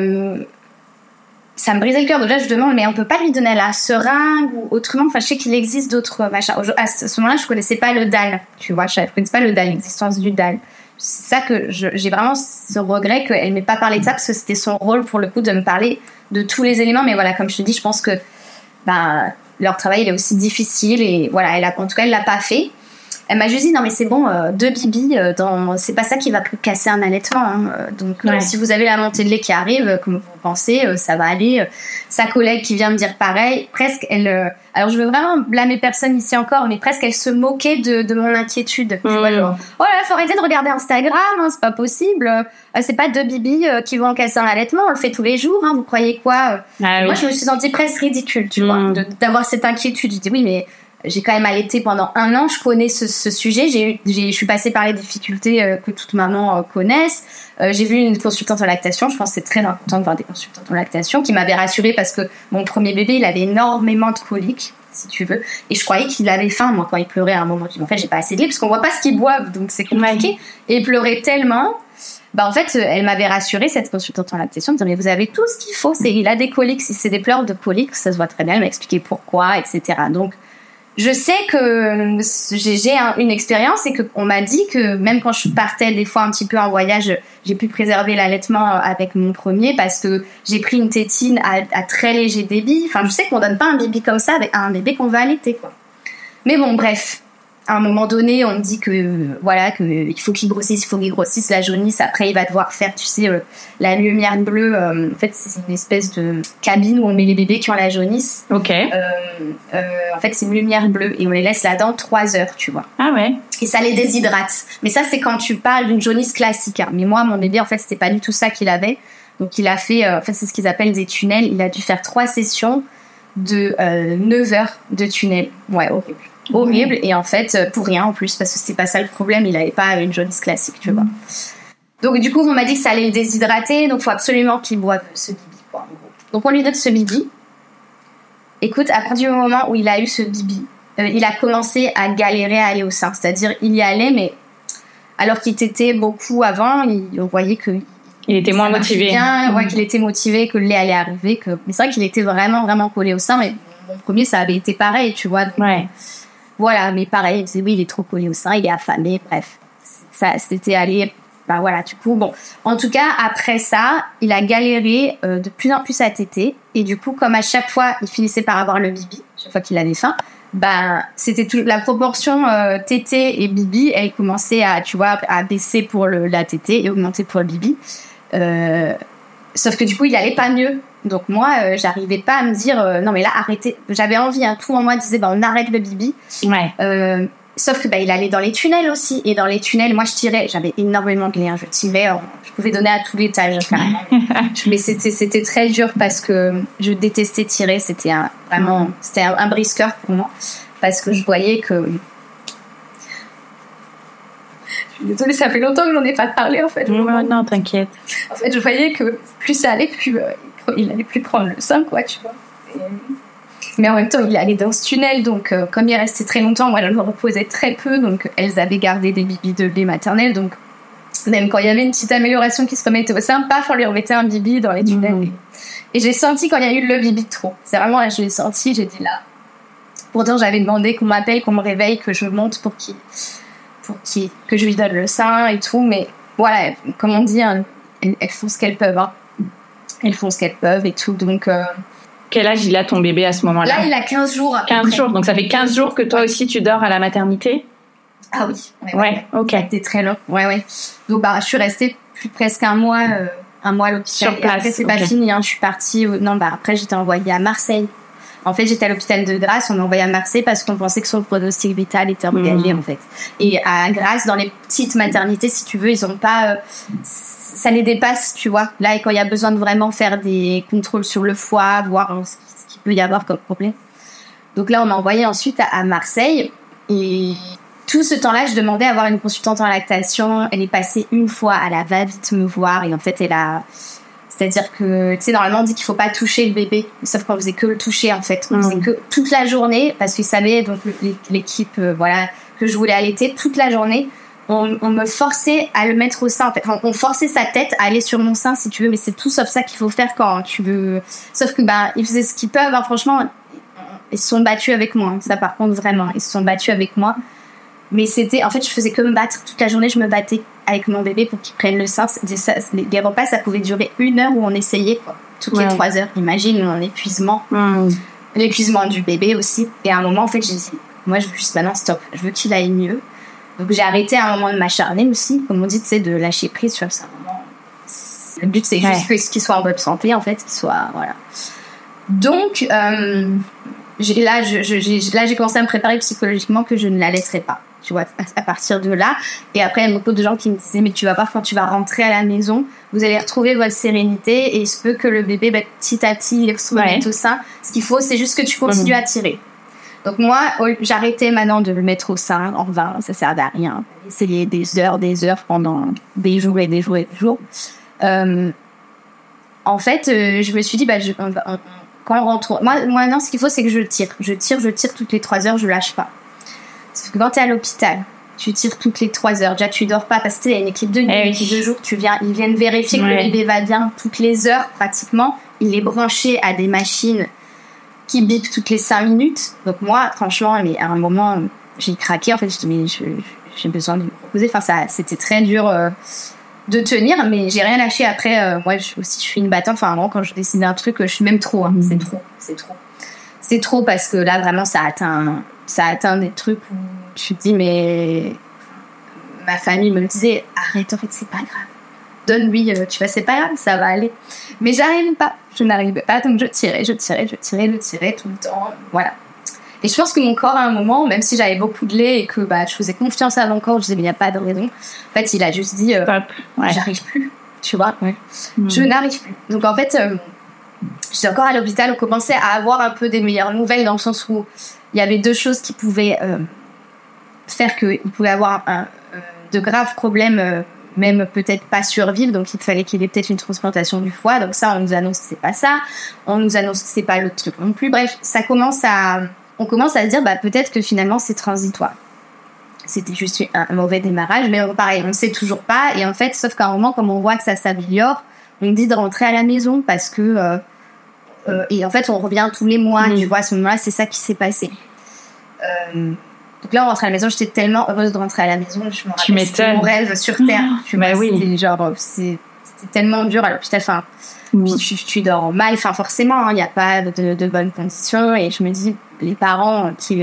ça me brisait le cœur. Donc là je demande mais on peut pas lui donner la seringue ou autrement, je sais qu'il existe d'autres machins. À ce moment-là je connaissais pas le DAL, tu vois, je connaissais pas le DAL, l'existence du DAL. C'est ça que j'ai vraiment ce regret qu'elle m'ait pas parlé de ça, parce que c'était son rôle pour le coup de me parler de tous les éléments. Mais voilà, comme je te dis, je pense que leur travail il est aussi difficile, et voilà, en tout cas elle l'a pas fait. Elle m'a juste dit non mais c'est bon, 2 bibis c'est pas ça qui va casser un allaitement, donc si vous avez la montée de lait qui arrive comme vous pensez, ça va aller. Sa collègue qui vient me dire pareil, presque elle alors je veux vraiment blâmer personne ici encore, mais presque elle se moquait de mon inquiétude. Tu vois, genre, oh là là, faut arrêter de regarder Instagram, c'est pas possible, c'est pas 2 bibis qui vont casser un allaitement, on le fait tous les jours, vous croyez quoi? Moi je me suis sentie presque ridicule, tu vois, d'avoir cette inquiétude. Je dis oui mais j'ai quand même allaité pendant 1 an, je connais ce sujet, je suis passée par les difficultés que toute maman connaisse. J'ai vu une consultante en lactation, je pense que c'est très important de voir des consultantes en lactation, qui m'avait rassurée parce que mon premier bébé, il avait énormément de coliques, si tu veux, et je croyais qu'il avait faim, moi, quand il pleurait à un moment. En fait, j'ai pas assez de lait parce qu'on voit pas ce qu'ils boivent, donc c'est compliqué. Et il pleurait tellement. En fait, elle m'avait rassurée, cette consultante en lactation, me disant mais vous avez tout ce qu'il faut, il a des coliques, si c'est des pleurs de coliques, ça se voit très bien, elle m'a expliqué pourquoi, etc. Donc je sais que j'ai une expérience, et qu'on m'a dit que même quand je partais des fois un petit peu en voyage, j'ai pu préserver l'allaitement avec mon premier, parce que j'ai pris une tétine à très léger débit. Je sais qu'on donne pas un bibi comme ça à un bébé qu'on va allaiter, quoi. Mais bon, bref. À un moment donné, on me dit que il faut qu'il grossisse, la jaunisse. Après, il va devoir faire, tu sais, la lumière bleue. En fait, c'est une espèce de cabine où on met les bébés qui ont la jaunisse. Ok. En fait, c'est une lumière bleue et on les laisse là-dedans 3 heures, tu vois. Ah ouais. Et ça les déshydrate. Mais ça, c'est quand tu parles d'une jaunisse classique. Mais moi, mon bébé, en fait, c'était pas du tout ça qu'il avait. Donc, il a fait, en fait, c'est ce qu'ils appellent des tunnels. Il a dû faire 3 sessions de 9 heures de tunnel. Ouais, horrible. Et en fait pour rien en plus, parce que c'était pas ça le problème, il avait pas une jaunisse classique, tu vois. Donc du coup on m'a dit que ça allait le déshydrater, donc faut absolument qu'il boive ce bibi, quoi, en gros. Donc on lui donne ce bibi. Écoute, à partir du moment où il a eu ce bibi, il a commencé à galérer à aller au sein, c'est-à-dire il y allait, mais alors qu'il t'était beaucoup avant, on voyait qu'il Il était moins motivé. Bien, qu'il était motivé, que le lait allait arriver. Mais c'est vrai qu'il était vraiment, vraiment collé au sein. Mais mon premier, ça avait été pareil, tu vois. Ouais. Voilà, mais pareil, il disait oui, il est trop collé au sein, il est affamé, bref. Ça, c'était allé... voilà, du coup, bon. En tout cas, après ça, il a galéré de plus en plus à téter. Et du coup, comme à chaque fois, il finissait par avoir le bibi, chaque fois qu'il avait faim, c'était la proportion tété et bibi, elle commençait à baisser pour la tété et augmenter pour le bibi. Sauf que du coup, il allait pas mieux. Donc moi, j'arrivais pas à me dire non mais là arrêtez. J'avais envie, tout en moi disait on arrête le bibi. Ouais. Sauf que il allait dans les tunnels aussi, et dans les tunnels, moi je tirais, j'avais énormément de lait, je tirais, je pouvais donner à tout l'étage, mais c'était très dur parce que je détestais tirer, c'était un brisqueur pour moi, parce que je voyais que... Je suis désolée, ça fait longtemps que j'en ai pas parlé en fait. Non, t'inquiète. En fait, je voyais que plus ça allait, plus il allait plus prendre le sein, quoi, tu vois. Mais en même temps, il allait dans ce tunnel, donc comme il restait très longtemps, moi je me reposais très peu, donc elles avaient gardé des bibis de lait maternel, donc même quand il y avait une petite amélioration qui se remettait au sein, paf, on lui remettait un bibi dans les tunnels. Et j'ai senti quand il y a eu le bibi de trop. C'est vraiment là, je l'ai senti, j'ai dit là. Pourtant, j'avais demandé qu'on m'appelle, qu'on me réveille, que je monte pour que je lui donne le sein et tout, mais voilà, comme on dit, hein, elles font ce qu'elles peuvent. Hein. Elles font ce qu'elles peuvent et tout, donc... Quel âge il a ton bébé à ce moment-là ? Là, il a 15 jours. 15 jours, donc ça fait 15 jours que toi aussi tu dors à la maternité ? Ah oui. Ouais, ok. C'était très long. Ouais. Donc je suis restée presque un mois à l'hôpital. Sur place. Après, c'est pas fini, hein. Je suis partie... après, j'étais envoyée à Marseille. En fait, j'étais à l'hôpital de Grasse, on m'a envoyée à Marseille parce qu'on pensait que son pronostic vital était engagé, en fait. Et à Grasse, dans les petites maternités, si tu veux, ils ont pas... ça les dépasse, tu vois. Là, quand il y a besoin de vraiment faire des contrôles sur le foie, voir ce qu'il peut y avoir comme problème. Donc là, on m'a envoyée ensuite à Marseille. Et tout ce temps-là, je demandais à avoir une consultante en lactation. Elle est passée une fois, elle va vite me voir. Et en fait, c'est-à-dire que, tu sais, normalement, on dit qu'il faut pas toucher le bébé. Sauf qu'on faisait que le toucher, en fait. On faisait que toute la journée, parce qu'ils savaient, donc l'équipe, que je voulais allaiter toute la journée. On me forçait à le mettre au sein, en fait. On forçait sa tête à aller sur mon sein, si tu veux, mais c'est tout sauf ça qu'il faut faire quand tu veux. Sauf que, ils faisaient ce qu'ils peuvent, hein. Franchement, ils se sont battus avec moi. Hein. Ça, par contre, vraiment, ils se sont battus avec moi. Mais en fait, je faisais que me battre. Toute la journée, je me battais avec mon bébé pour qu'il prenne le sein. Les repas, ça pouvait durer 1 heure où on essayait, quoi. Toutes les 3 heures. Imagine mon épuisement. L'épuisement du bébé aussi. Et à un moment, en fait, j'ai dit, moi, je veux juste maintenant, stop. Je veux qu'il aille mieux. Donc, j'ai arrêté à un moment de m'acharner aussi. Comme on dit, tu sais, de lâcher prise sur ça. Le but, c'est juste qu'il soit en bonne santé, en fait. Qu'il soit, voilà. Donc, j'ai commencé à me préparer psychologiquement que je ne la laisserai pas. Tu vois, à partir de là. Et après, il y a beaucoup de gens qui me disaient, mais tu vas pas, quand tu vas rentrer à la maison, vous allez retrouver votre sérénité et il se peut que le bébé, petit à petit, il se remette au sein. Ce qu'il faut, c'est juste que tu continues à tirer. Donc moi, j'arrêtais maintenant de le mettre au sein, en vain, ça servait à rien. Essayer des heures pendant des jours et des jours et des jours. En fait, je me suis dit, quand on rentre... Moi, non, ce qu'il faut, c'est que je tire. Je tire toutes les 3 heures, je lâche pas. Parce que quand t'es à l'hôpital, tu tires toutes les 3 heures. Déjà, tu dors pas parce que il y a une équipe de nuit, une équipe de jour. Ils viennent vérifier que le bébé va bien toutes les heures, pratiquement. Il est branché à des machines qui bipent toutes les 5 minutes. Donc moi, franchement, mais à un moment, j'ai craqué. En fait, je me dis, mais j'ai besoin de me reposer. Enfin, c'était très dur de tenir, mais j'ai rien lâché après. Moi, je suis une battante. Enfin, vraiment, quand je décide d'un truc, je suis même trop. Hein. C'est trop parce que là, vraiment, ça atteint des trucs où tu te dis, mais ma famille me disait, arrête, en fait, c'est pas grave. Donne-lui, tu vois, c'est pas grave, ça va aller. Mais je n'arrivais pas, donc je tirais tout le temps, voilà. Et je pense que mon corps, à un moment, même si j'avais beaucoup de lait et que je faisais confiance à mon corps, je disais, mais il n'y a pas de raison. En fait, il a juste dit, j'arrive plus, tu vois. Je n'arrive plus. Donc, en fait, j'étais encore à l'hôpital, on commençait à avoir un peu des meilleures nouvelles dans le sens où il y avait 2 choses qui pouvaient faire qu'il pouvait avoir de graves problèmes, même peut-être pas survivre, donc il fallait qu'il ait peut-être une transplantation du foie. Donc ça, on nous annonce que c'est pas ça, on nous annonce que c'est pas l'autre truc non plus. Bref, on commence à se dire peut-être que finalement c'est transitoire. c'était juste un mauvais démarrage, mais pareil, on ne sait toujours pas. Et en fait, sauf qu'à un moment, comme on voit que ça s'améliore, on dit de rentrer à la maison parce que... et en fait, on revient tous les mois, tu vois, à ce moment-là, c'est ça qui s'est passé. Donc là, on rentre à la maison, j'étais tellement heureuse de rentrer à la maison. Je me rappelle, c'était mon rêve sur Terre. Tu vois, c'était genre... C'était tellement dur à l'hôpital. Enfin, puis tu dors mal. Enfin, forcément, il n'y a pas de bonnes conditions. Et je me dis, les parents qui...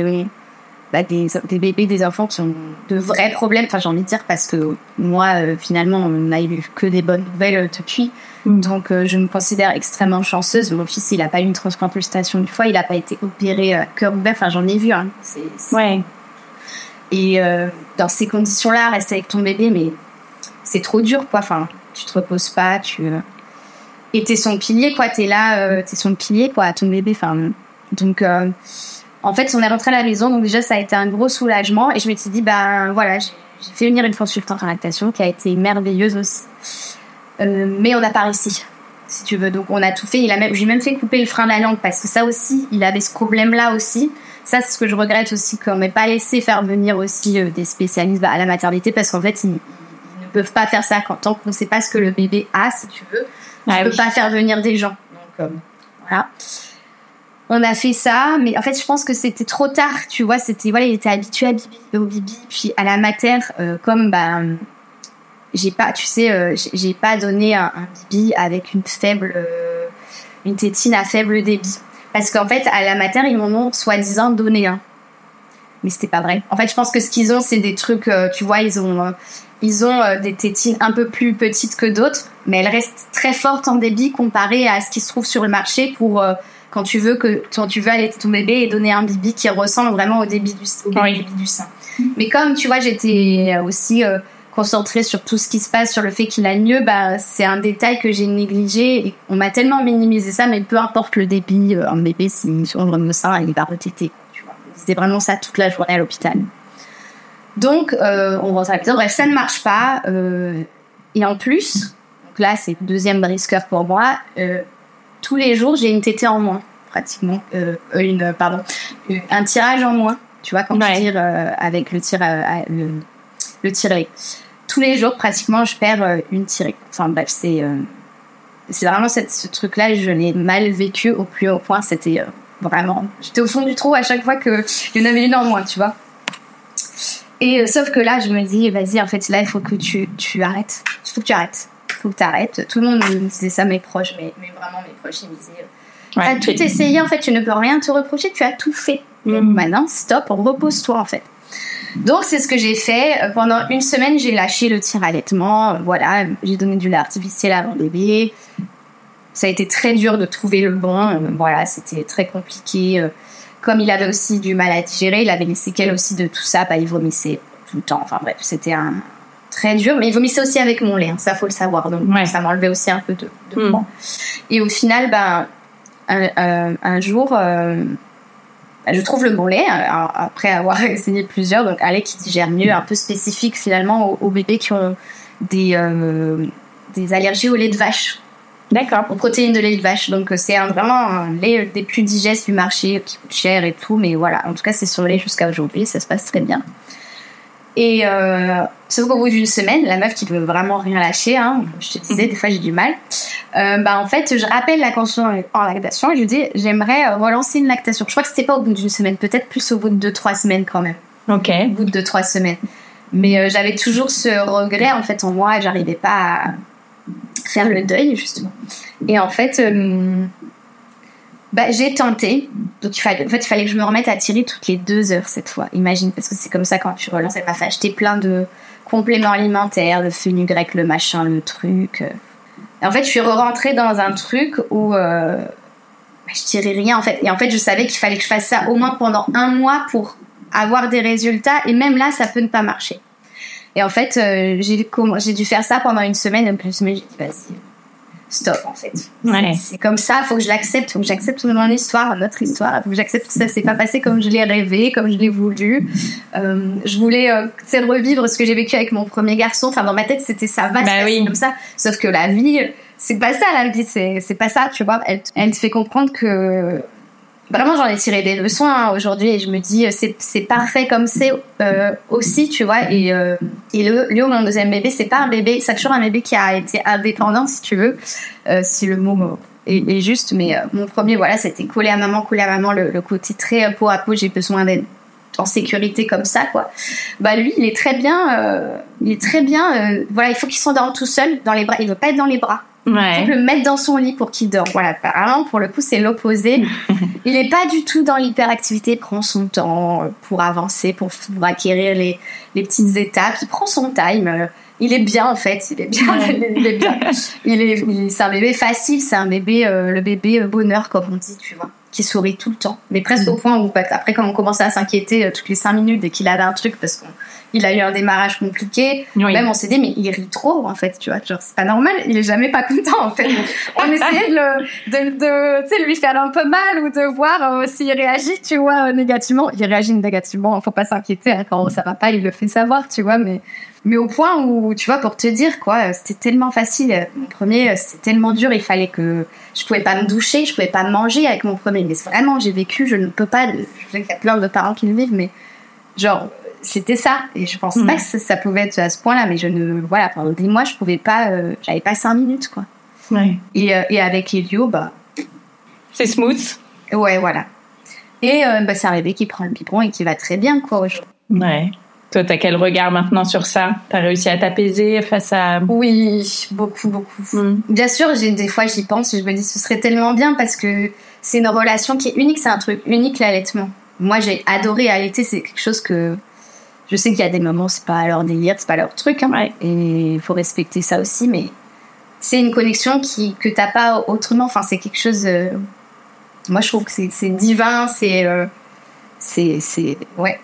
des bébés, des enfants qui ont de vrais problèmes, enfin j'ai envie de dire, parce que moi finalement on n'a eu que des bonnes nouvelles depuis, donc je me considère extrêmement chanceuse. Mon fils il a pas eu une transplantation du foie, il a pas été opéré à cœur ouvert, enfin j'en ai vu Ouais. Et dans ces conditions là, rester avec ton bébé, mais c'est trop dur quoi, enfin tu te reposes pas, et t'es son pilier quoi, t'es là, t'es son pilier quoi, ton bébé, enfin donc en fait, on est rentré à la maison, donc déjà, ça a été un gros soulagement. Et je me suis dit, voilà, j'ai fait venir une consultante en lactation qui a été merveilleuse aussi. Mais on n'a pas réussi, si tu veux. Donc, on a tout fait. J'ai même fait couper le frein de la langue parce que ça aussi, il avait ce problème-là aussi. Ça, c'est ce que je regrette aussi, qu'on m'ait pas laissé faire venir aussi des spécialistes à la maternité parce qu'en fait, ils ne peuvent pas faire ça tant qu'on ne sait pas ce que le bébé a, si tu veux. Tu peux pas faire venir des gens. Donc, voilà. On a fait ça, mais en fait, je pense que c'était trop tard, tu vois. Il était habitué au bibi, puis à la mater, comme j'ai pas donné un bibi avec une tétine à faible débit, parce qu'en fait, à la mater, ils m'en ont soi-disant donné un, mais c'était pas vrai. En fait, je pense que ce qu'ils ont, c'est des trucs, tu vois, ils ont des tétines un peu plus petites que d'autres, mais elles restent très fortes en débit comparé à ce qui se trouve sur le marché pour quand tu veux allaiter ton bébé et donner un bibi qui ressemble vraiment au débit du sein. Mais comme tu vois, j'étais aussi concentrée sur tout ce qui se passe, sur le fait qu'il aille mieux, c'est un détail que j'ai négligé et on m'a tellement minimisé ça, mais peu importe le débit, un bébé s'il s'ouvre le sein, il va retéter, tu vois. C'était vraiment ça toute la journée à l'hôpital. Donc on rentre à l'hôpital, bref, ça ne marche pas, et en plus, donc là c'est le deuxième brisqueur pour moi, tous les jours, j'ai une tétée en moins, pratiquement. Un tirage en moins, tu vois, quand tu tires avec le tiré. Tous les jours, pratiquement, je perds une tirée. Enfin bref, c'est vraiment ce truc-là, je l'ai mal vécu au plus haut point. C'était vraiment... J'étais au fond du trou à chaque fois qu'il y en avait une en moins, tu vois. Et sauf que là, je me dis, vas-y, en fait, là, il faut que tu arrêtes. Il faut que tu arrêtes. Faut que t'arrêtes. Tout le monde me disait ça, mes proches, mais vraiment mes proches, ils me disaient t'as tout essayé, en fait, tu ne peux rien te reprocher, tu as tout fait. Donc maintenant, stop, repose-toi, en fait. Donc c'est ce que j'ai fait. Pendant une semaine, j'ai lâché le tir-allaitement. Voilà, j'ai donné du lait artificiel à mon bébé. Ça a été très dur de trouver le bon. Voilà, c'était très compliqué. Comme il avait aussi du mal à digérer, il avait les séquelles aussi de tout ça. Il vomissait tout le temps. Enfin bref, c'était très dur, mais il vomissait aussi avec mon lait, ça faut le savoir, donc ça m'enlevait aussi un peu de poids. Et au final, un jour, je trouve le bon lait, après avoir essayé plusieurs, donc un lait qui digère mieux, un peu spécifique finalement aux bébés qui ont des allergies au lait de vache. D'accord. Aux protéines de lait de vache, donc c'est vraiment un lait des plus digestes du marché, qui coûte cher et tout, mais voilà, en tout cas c'est sur le lait jusqu'à aujourd'hui, ça se passe très bien. Et sauf qu'au bout d'une semaine, la meuf qui veut vraiment rien lâcher, je te disais, des fois j'ai du mal, en fait je rappelle la consultante en lactation et je lui dis j'aimerais relancer une lactation. Je crois que c'était pas au bout d'une semaine, peut-être plus au bout de 2-3 semaines quand même. Ok. Au bout de 2-3 semaines. Mais j'avais toujours ce regret en fait en moi et j'arrivais pas à faire le deuil justement. Et en fait j'ai tenté, donc il fallait que je me remette à tirer toutes les 2 heures cette fois, imagine, parce que c'est comme ça quand tu relances. Elle m'a fait acheter plein de compléments alimentaires, de fenugrec, le machin, le truc. Et en fait, je suis rentrée dans un truc où je tirais rien en fait. Et en fait, je savais qu'il fallait que je fasse ça au moins pendant 1 mois pour avoir des résultats, et même là, ça peut ne pas marcher. Et en fait, j'ai dû faire ça pendant une semaine, et puis une semaine, j'ai dit vas-y. Stop en fait. Ouais. C'est comme ça, faut que je l'accepte, faut que j'accepte mon histoire, notre histoire, faut que j'accepte que ça s'est pas passé comme je l'ai rêvé, comme je l'ai voulu. Je voulais revivre ce que j'ai vécu avec mon premier garçon. Enfin dans ma tête c'était ça va se passer comme ça. Sauf que la vie c'est pas ça, la vie c'est pas ça, tu vois. Elle te fait comprendre que vraiment, j'en ai tiré des leçons aujourd'hui et je me dis, c'est parfait comme c'est aussi, tu vois. Et Léo, mon deuxième bébé, c'est pas un bébé, c'est toujours un bébé qui a été indépendant, si tu veux, si le mot est juste. Mais mon premier, voilà, c'était coller à maman, le côté très peau à peau, j'ai besoin d'être en sécurité comme ça, quoi. Bah lui, il est très bien, voilà, il faut qu'il s'endorme tout seul dans les bras, il veut pas être dans les bras. Ouais. Il faut le mettre dans son lit pour qu'il dort. Voilà, apparemment, pour le coup, c'est l'opposé. Il n'est pas du tout dans l'hyperactivité. Il prend son temps pour avancer, pour acquérir les petites étapes. Il prend son time. Il est bien, en fait. Il est bien. Il est bien. C'est un bébé facile. C'est un bébé, le bébé bonheur, comme on dit, tu vois, qui sourit tout le temps. Mais presque au point où, après, quand on commençait à s'inquiéter toutes les 5 minutes dès qu'il avait un truc, parce qu'il a eu un démarrage compliqué, même on s'est dit, mais il rit trop, en fait, tu vois, genre, c'est pas normal, il est jamais pas content, en fait. On essayait de lui faire un peu mal ou de voir s'il réagit, tu vois, négativement. Il réagit négativement, faut pas s'inquiéter, hein, quand ça va pas, il le fait savoir, tu vois, mais au point où, tu vois, pour te dire, quoi, c'était tellement facile. Mon premier, c'était tellement dur, il fallait que je pouvais pas me doucher, je pouvais pas manger avec mon premier. Mais vraiment, j'ai vécu, je ne peux pas, je sais qu'il y a plein de parents qui le vivent, mais genre, c'était ça. Et je pense pas que ça pouvait être à ce point-là, mais voilà, pendant des mois, je pouvais pas, j'avais pas 5 minutes, quoi. Ouais. Et avec Elio, c'est smooth. Ouais, voilà. Et c'est un bébé qui prend le biberon et qui va très bien, quoi. Ouais. Toi, t'as quel regard maintenant sur ça? T'as réussi à t'apaiser face à... Oui, beaucoup. Bien sûr, des fois, j'y pense et je me dis, ce serait tellement bien parce que c'est une relation qui est unique, c'est un truc unique, l'allaitement. Moi, j'ai adoré allaiter, c'est quelque chose que... Je sais qu'il y a des moments, c'est pas leur délire, c'est pas leur truc, hein, ouais. Et il faut respecter ça aussi, mais c'est une connexion que t'as pas autrement, enfin, c'est quelque chose... Moi, je trouve que c'est divin, c'est... Ouais.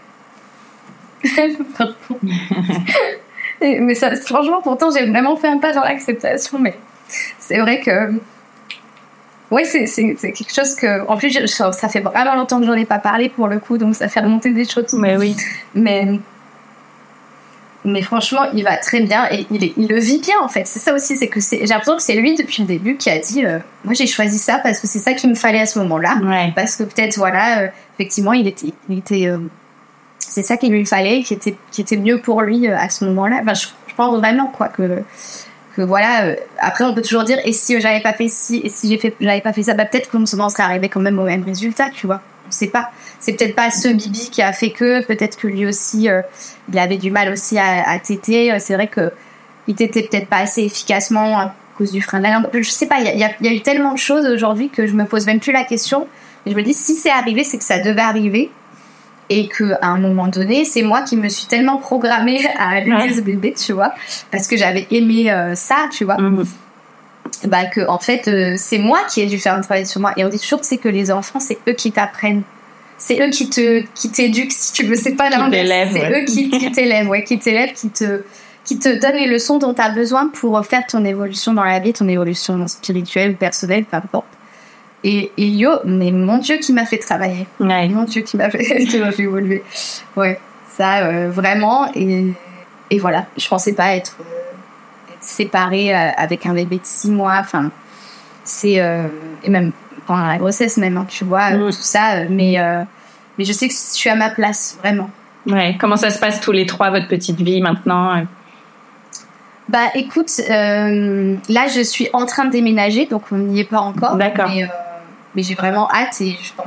Mais ça, franchement, pourtant j'ai vraiment fait un pas dans l'acceptation, mais c'est vrai que ouais, c'est quelque chose que en plus ça fait vraiment longtemps que j'en ai pas parlé pour le coup, donc ça fait remonter des choses. Mais oui, mais franchement il va très bien et il le vit bien en fait. C'est ça aussi, c'est que j'ai l'impression que c'est lui depuis le début qui a dit moi j'ai choisi ça parce que c'est ça qu'il me fallait à ce moment-là, ouais. Parce que peut-être voilà effectivement il était c'est ça qu'il lui fallait, qui était mieux pour lui à ce moment-là. Enfin, je pense vraiment quoi que voilà. Après, on peut toujours dire et si j'avais pas fait ci, et si j'avais pas fait ça, peut-être qu'on serait arrivé quand même au même résultat, tu vois. On sait pas. C'est peut-être pas ce Bibi qui a fait que. Peut-être que lui aussi, il avait du mal aussi à téter. C'est vrai que il tétait peut-être pas assez efficacement à cause du frein de la langue. Je sais pas. Il y a eu tellement de choses aujourd'hui que je me pose même plus la question. Et je me dis si c'est arrivé, c'est que ça devait arriver. Et qu'à un moment donné, c'est moi qui me suis tellement programmée à allaiter ce bébé, tu vois, parce que j'avais aimé ça, tu vois, que en fait, c'est moi qui ai dû faire un travail sur moi. Et on dit toujours que c'est que les enfants, c'est eux qui t'apprennent. C'est eux qui t'éduquent, si tu veux. C'est pas la c'est eux qui t'élèvent, qui te donnent les leçons dont tu as besoin pour faire ton évolution dans la vie, ton évolution spirituelle ou personnelle, peu importe. Et Yo, mais mon Dieu qui m'a fait travailler. Ouais. Mon Dieu qui m'a fait évoluer. Ouais, ça vraiment. Et voilà, je pensais pas être séparée avec un bébé de 6 mois. Enfin, c'est et même pendant la grossesse même, hein, tu vois, tout ça. Mais je sais que je suis à ma place vraiment. Ouais. Comment ça se passe tous les 3 votre petite vie maintenant? Bah écoute, là je suis en train de déménager, donc on n'y est pas encore. D'accord. Mais j'ai vraiment hâte et je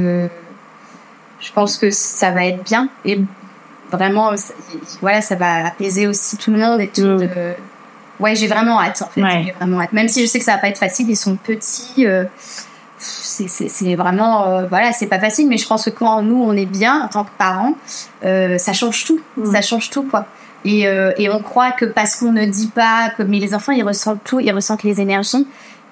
pense que ça va être bien et vraiment voilà, ça va apaiser aussi tout le monde et tout. Ouais, j'ai vraiment hâte en fait. Ouais. J'ai vraiment hâte. Même si je sais que ça va pas être facile, ils sont petits. C'est vraiment voilà, c'est pas facile, mais je pense que quand nous on est bien en tant que parents, ça change tout. Ça change tout quoi. Et on croit que parce qu'on ne dit pas, mais les enfants ils ressentent tout, ils ressentent les énergies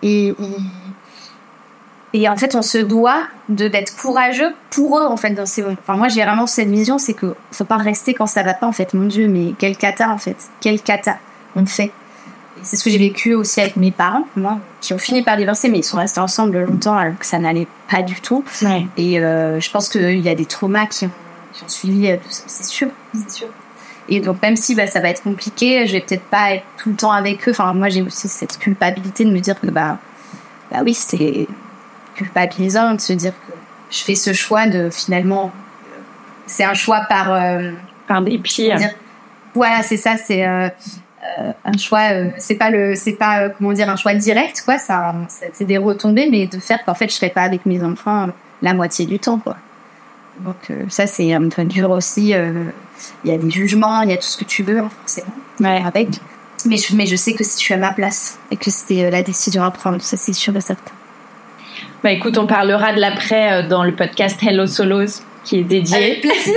et en fait on se doit d'être courageux pour eux en fait dans ces moments. Enfin moi j'ai vraiment cette vision, c'est que faut pas rester quand ça va pas en fait. Mon Dieu, mais quelle cata en fait, quelle cata on fait. Et c'est ce que j'ai vécu aussi avec mes parents, moi, qui ont fini par divorcer, mais ils sont restés ensemble longtemps alors que ça n'allait pas du tout. Ouais. Et je pense qu'il y a des traumas qui ont suivi, c'est sûr. Et donc même si ça va être compliqué, je vais peut-être pas être tout le temps avec eux. Enfin moi j'ai aussi cette culpabilité de me dire que oui, c'est culpabilisant de se dire que je fais ce choix de finalement, c'est un choix par dépit. Voilà, c'est ça, c'est un choix, c'est pas comment dire, un choix direct, quoi, ça c'est des retombées, mais de faire qu'en fait je serai pas avec mes enfants la moitié du temps, quoi. Donc ça c'est un peu dur aussi, il y a des jugements, il y a tout ce que tu veux, hein, forcément, avec, mais je sais que si je suis à ma place et que c'était la décision à prendre, ça c'est sûr et certain. Bah écoute, on parlera de l'après dans le podcast Hello Solos qui est dédié. Avec plaisir,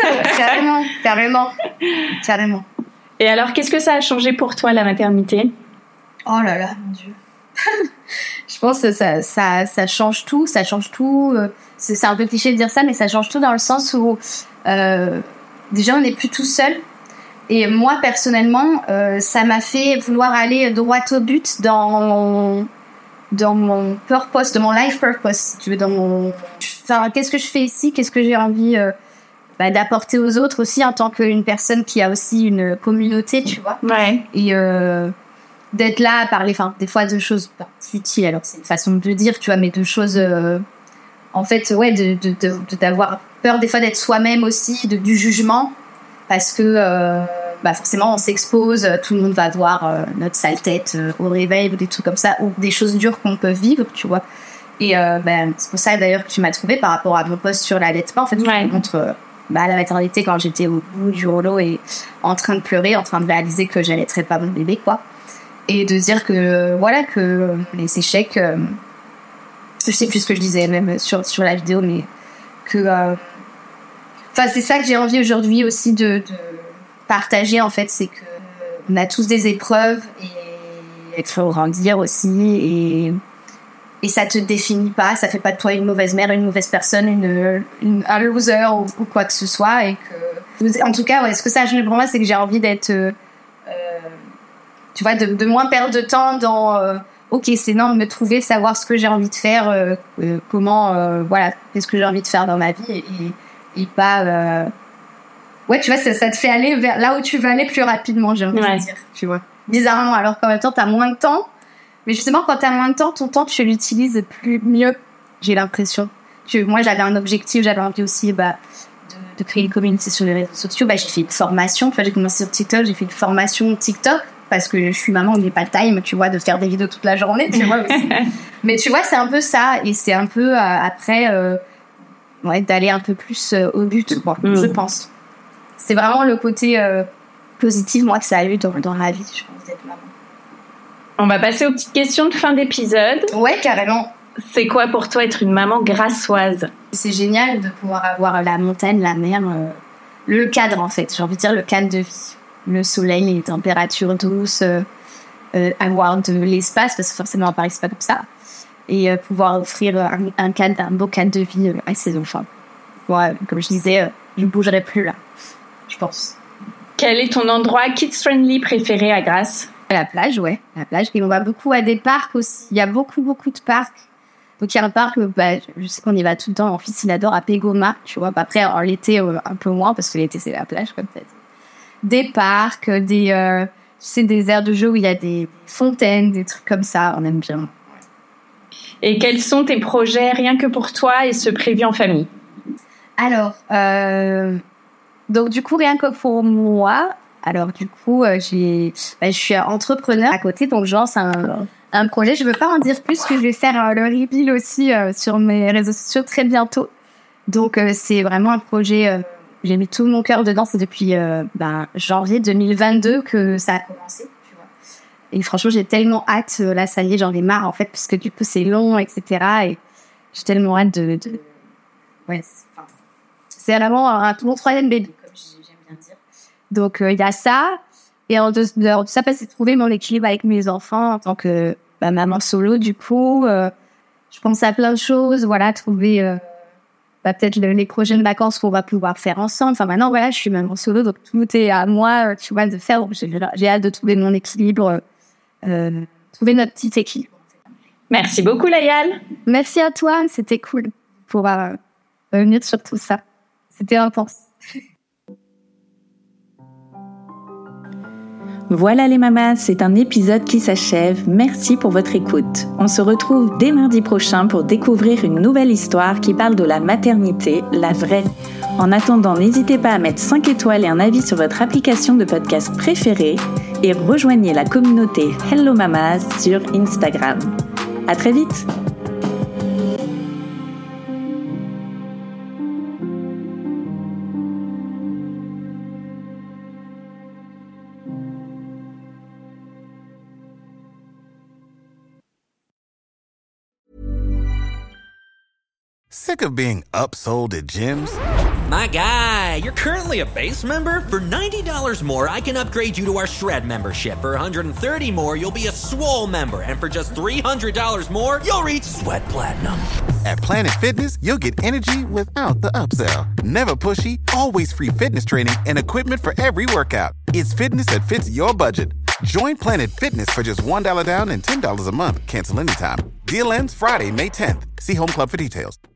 carrément. Et alors, qu'est-ce que ça a changé pour toi, la maternité ? Oh là là, mon Dieu. Je pense que ça change tout. C'est un peu cliché de dire ça, mais ça change tout dans le sens où déjà, on n'est plus tout seul. Et moi, personnellement, ça m'a fait vouloir aller droit au but dans mon purpose, de mon life purpose, si tu veux, enfin, qu'est-ce que je fais ici, qu'est-ce que j'ai envie d'apporter aux autres aussi en tant qu'une personne qui a aussi une communauté, tu vois. Ouais. Et d'être là à parler, enfin, des fois de choses pas utiles, alors c'est une façon de le dire, tu vois, mais de choses, en fait, ouais, d'avoir peur des fois d'être soi-même aussi, du jugement, parce que forcément on s'expose, tout le monde va voir notre sale tête au réveil ou des trucs comme ça, ou des choses dures qu'on peut vivre, tu vois. Et c'est pour ça d'ailleurs que tu m'as trouvé par rapport à mon post sur l'allaitement, en fait, je te montre la maternité quand j'étais au bout du rouleau et en train de pleurer, en train de réaliser que j'allaiterais pas mon bébé, quoi. Et de dire que voilà, que les échecs, je sais plus ce que je disais même sur la vidéo, mais que c'est ça que j'ai envie aujourd'hui aussi de partager, en fait, c'est que on a tous des épreuves et il faut grandir aussi, et ça te définit pas, ça fait pas de toi une mauvaise mère, une mauvaise personne, un loser ou quoi que ce soit. Et que, en tout cas, ouais, ce que ça a changé pour moi, c'est que j'ai envie d'être, tu vois, de moins perdre de temps dans ok, c'est non, de me trouver, savoir ce que j'ai envie de faire, comment, voilà, qu'est-ce que j'ai envie de faire dans ma vie, et pas ouais, tu vois, ça te fait aller vers là où tu veux aller plus rapidement, j'ai envie de dire, tu vois, bizarrement, alors qu'en même temps t'as moins de temps. Mais justement, quand t'as moins de temps, ton temps, tu l'utilises mieux, j'ai l'impression. Moi, j'avais un objectif, j'avais envie aussi de créer une communauté sur les réseaux sociaux. J'ai fait une formation, j'ai commencé sur TikTok, j'ai fait une formation TikTok, parce que je suis maman, on n'est pas le time, tu vois, de faire des vidéos toute la journée, tu vois aussi. Mais tu vois, c'est un peu ça, et c'est un peu après, d'aller un peu plus au but, quoi, je pense. C'est vraiment le côté positif, moi, que ça a eu dans la vie, je pense, d'être maman. On va passer aux petites questions de fin d'épisode. Ouais, carrément. C'est quoi pour toi être une maman grassoise ? C'est génial de pouvoir avoir la montagne, la mer, le cadre, en fait. J'ai envie de dire le cadre de vie. Le soleil, les températures douces, avoir de l'espace, parce que forcément à Paris, c'est pas comme ça. Et pouvoir offrir un beau cadre de vie à ses enfants. Ouais, comme je disais, je ne bougerai plus là, je pense. Quel est ton endroit kids-friendly préféré à Grasse ? La plage, ouais. La plage. Et on va beaucoup à des parcs aussi. Il y a beaucoup de parcs. Donc, il y a un parc, je sais qu'on y va tout le temps. Mon fils, il adore à Pégoma, tu vois. Après, en l'été, un peu moins, parce que l'été, c'est la plage, comme tu as dit. Des parcs, des aires de jeu où il y a des fontaines, des trucs comme ça. On aime bien. Et quels sont tes projets, rien que pour toi, et ceux prévus en famille ? Alors, donc, du coup, rien que pour moi... Alors, du coup, je suis entrepreneur à côté, donc je lance un projet. Je ne veux pas en dire plus, que je vais faire le reveal aussi sur mes réseaux sociaux très bientôt. Donc, c'est vraiment un projet, j'ai mis tout mon cœur dedans. C'est depuis janvier 2022 que ça a commencé, tu vois. Et franchement, j'ai tellement hâte. Là, ça y est, j'en ai marre, en fait, parce que du coup, c'est long, etc. Et j'ai tellement hâte de... Ouais, c'est vraiment mon troisième bébé, comme j'aime bien dire. Donc, il y a ça. Et en dehors de ça, c'est trouver mon équilibre avec mes enfants en tant que maman solo, du coup. Je pense à plein de choses. Voilà, trouver peut-être les projets de vacances qu'on va pouvoir faire ensemble. Enfin, maintenant, voilà, je suis maman solo, donc tout est à moi, tu vois, de faire. Donc, j'ai hâte de trouver mon équilibre, trouver notre petit équilibre. Merci beaucoup, Layal. Merci à toi. C'était cool pour revenir sur tout ça. C'était intense. Voilà les mamas, c'est un épisode qui s'achève. Merci pour votre écoute. On se retrouve dès mardi prochain pour découvrir une nouvelle histoire qui parle de la maternité, la vraie. En attendant, n'hésitez pas à mettre 5 étoiles et un avis sur votre application de podcast préférée et rejoignez la communauté Hello Mamas sur Instagram. À très vite! Sick of being upsold at gyms? My guy, you're currently a base member. For $90 more, I can upgrade you to our Shred membership. For $130 more, you'll be a Swole member. And for just $300 more, you'll reach Sweat Platinum. At Planet Fitness, you'll get energy without the upsell. Never pushy, always free fitness training and equipment for every workout. It's fitness that fits your budget. Join Planet Fitness for just $1 down and $10 a month. Cancel anytime. Deal ends Friday, May 10th. See Home Club for details.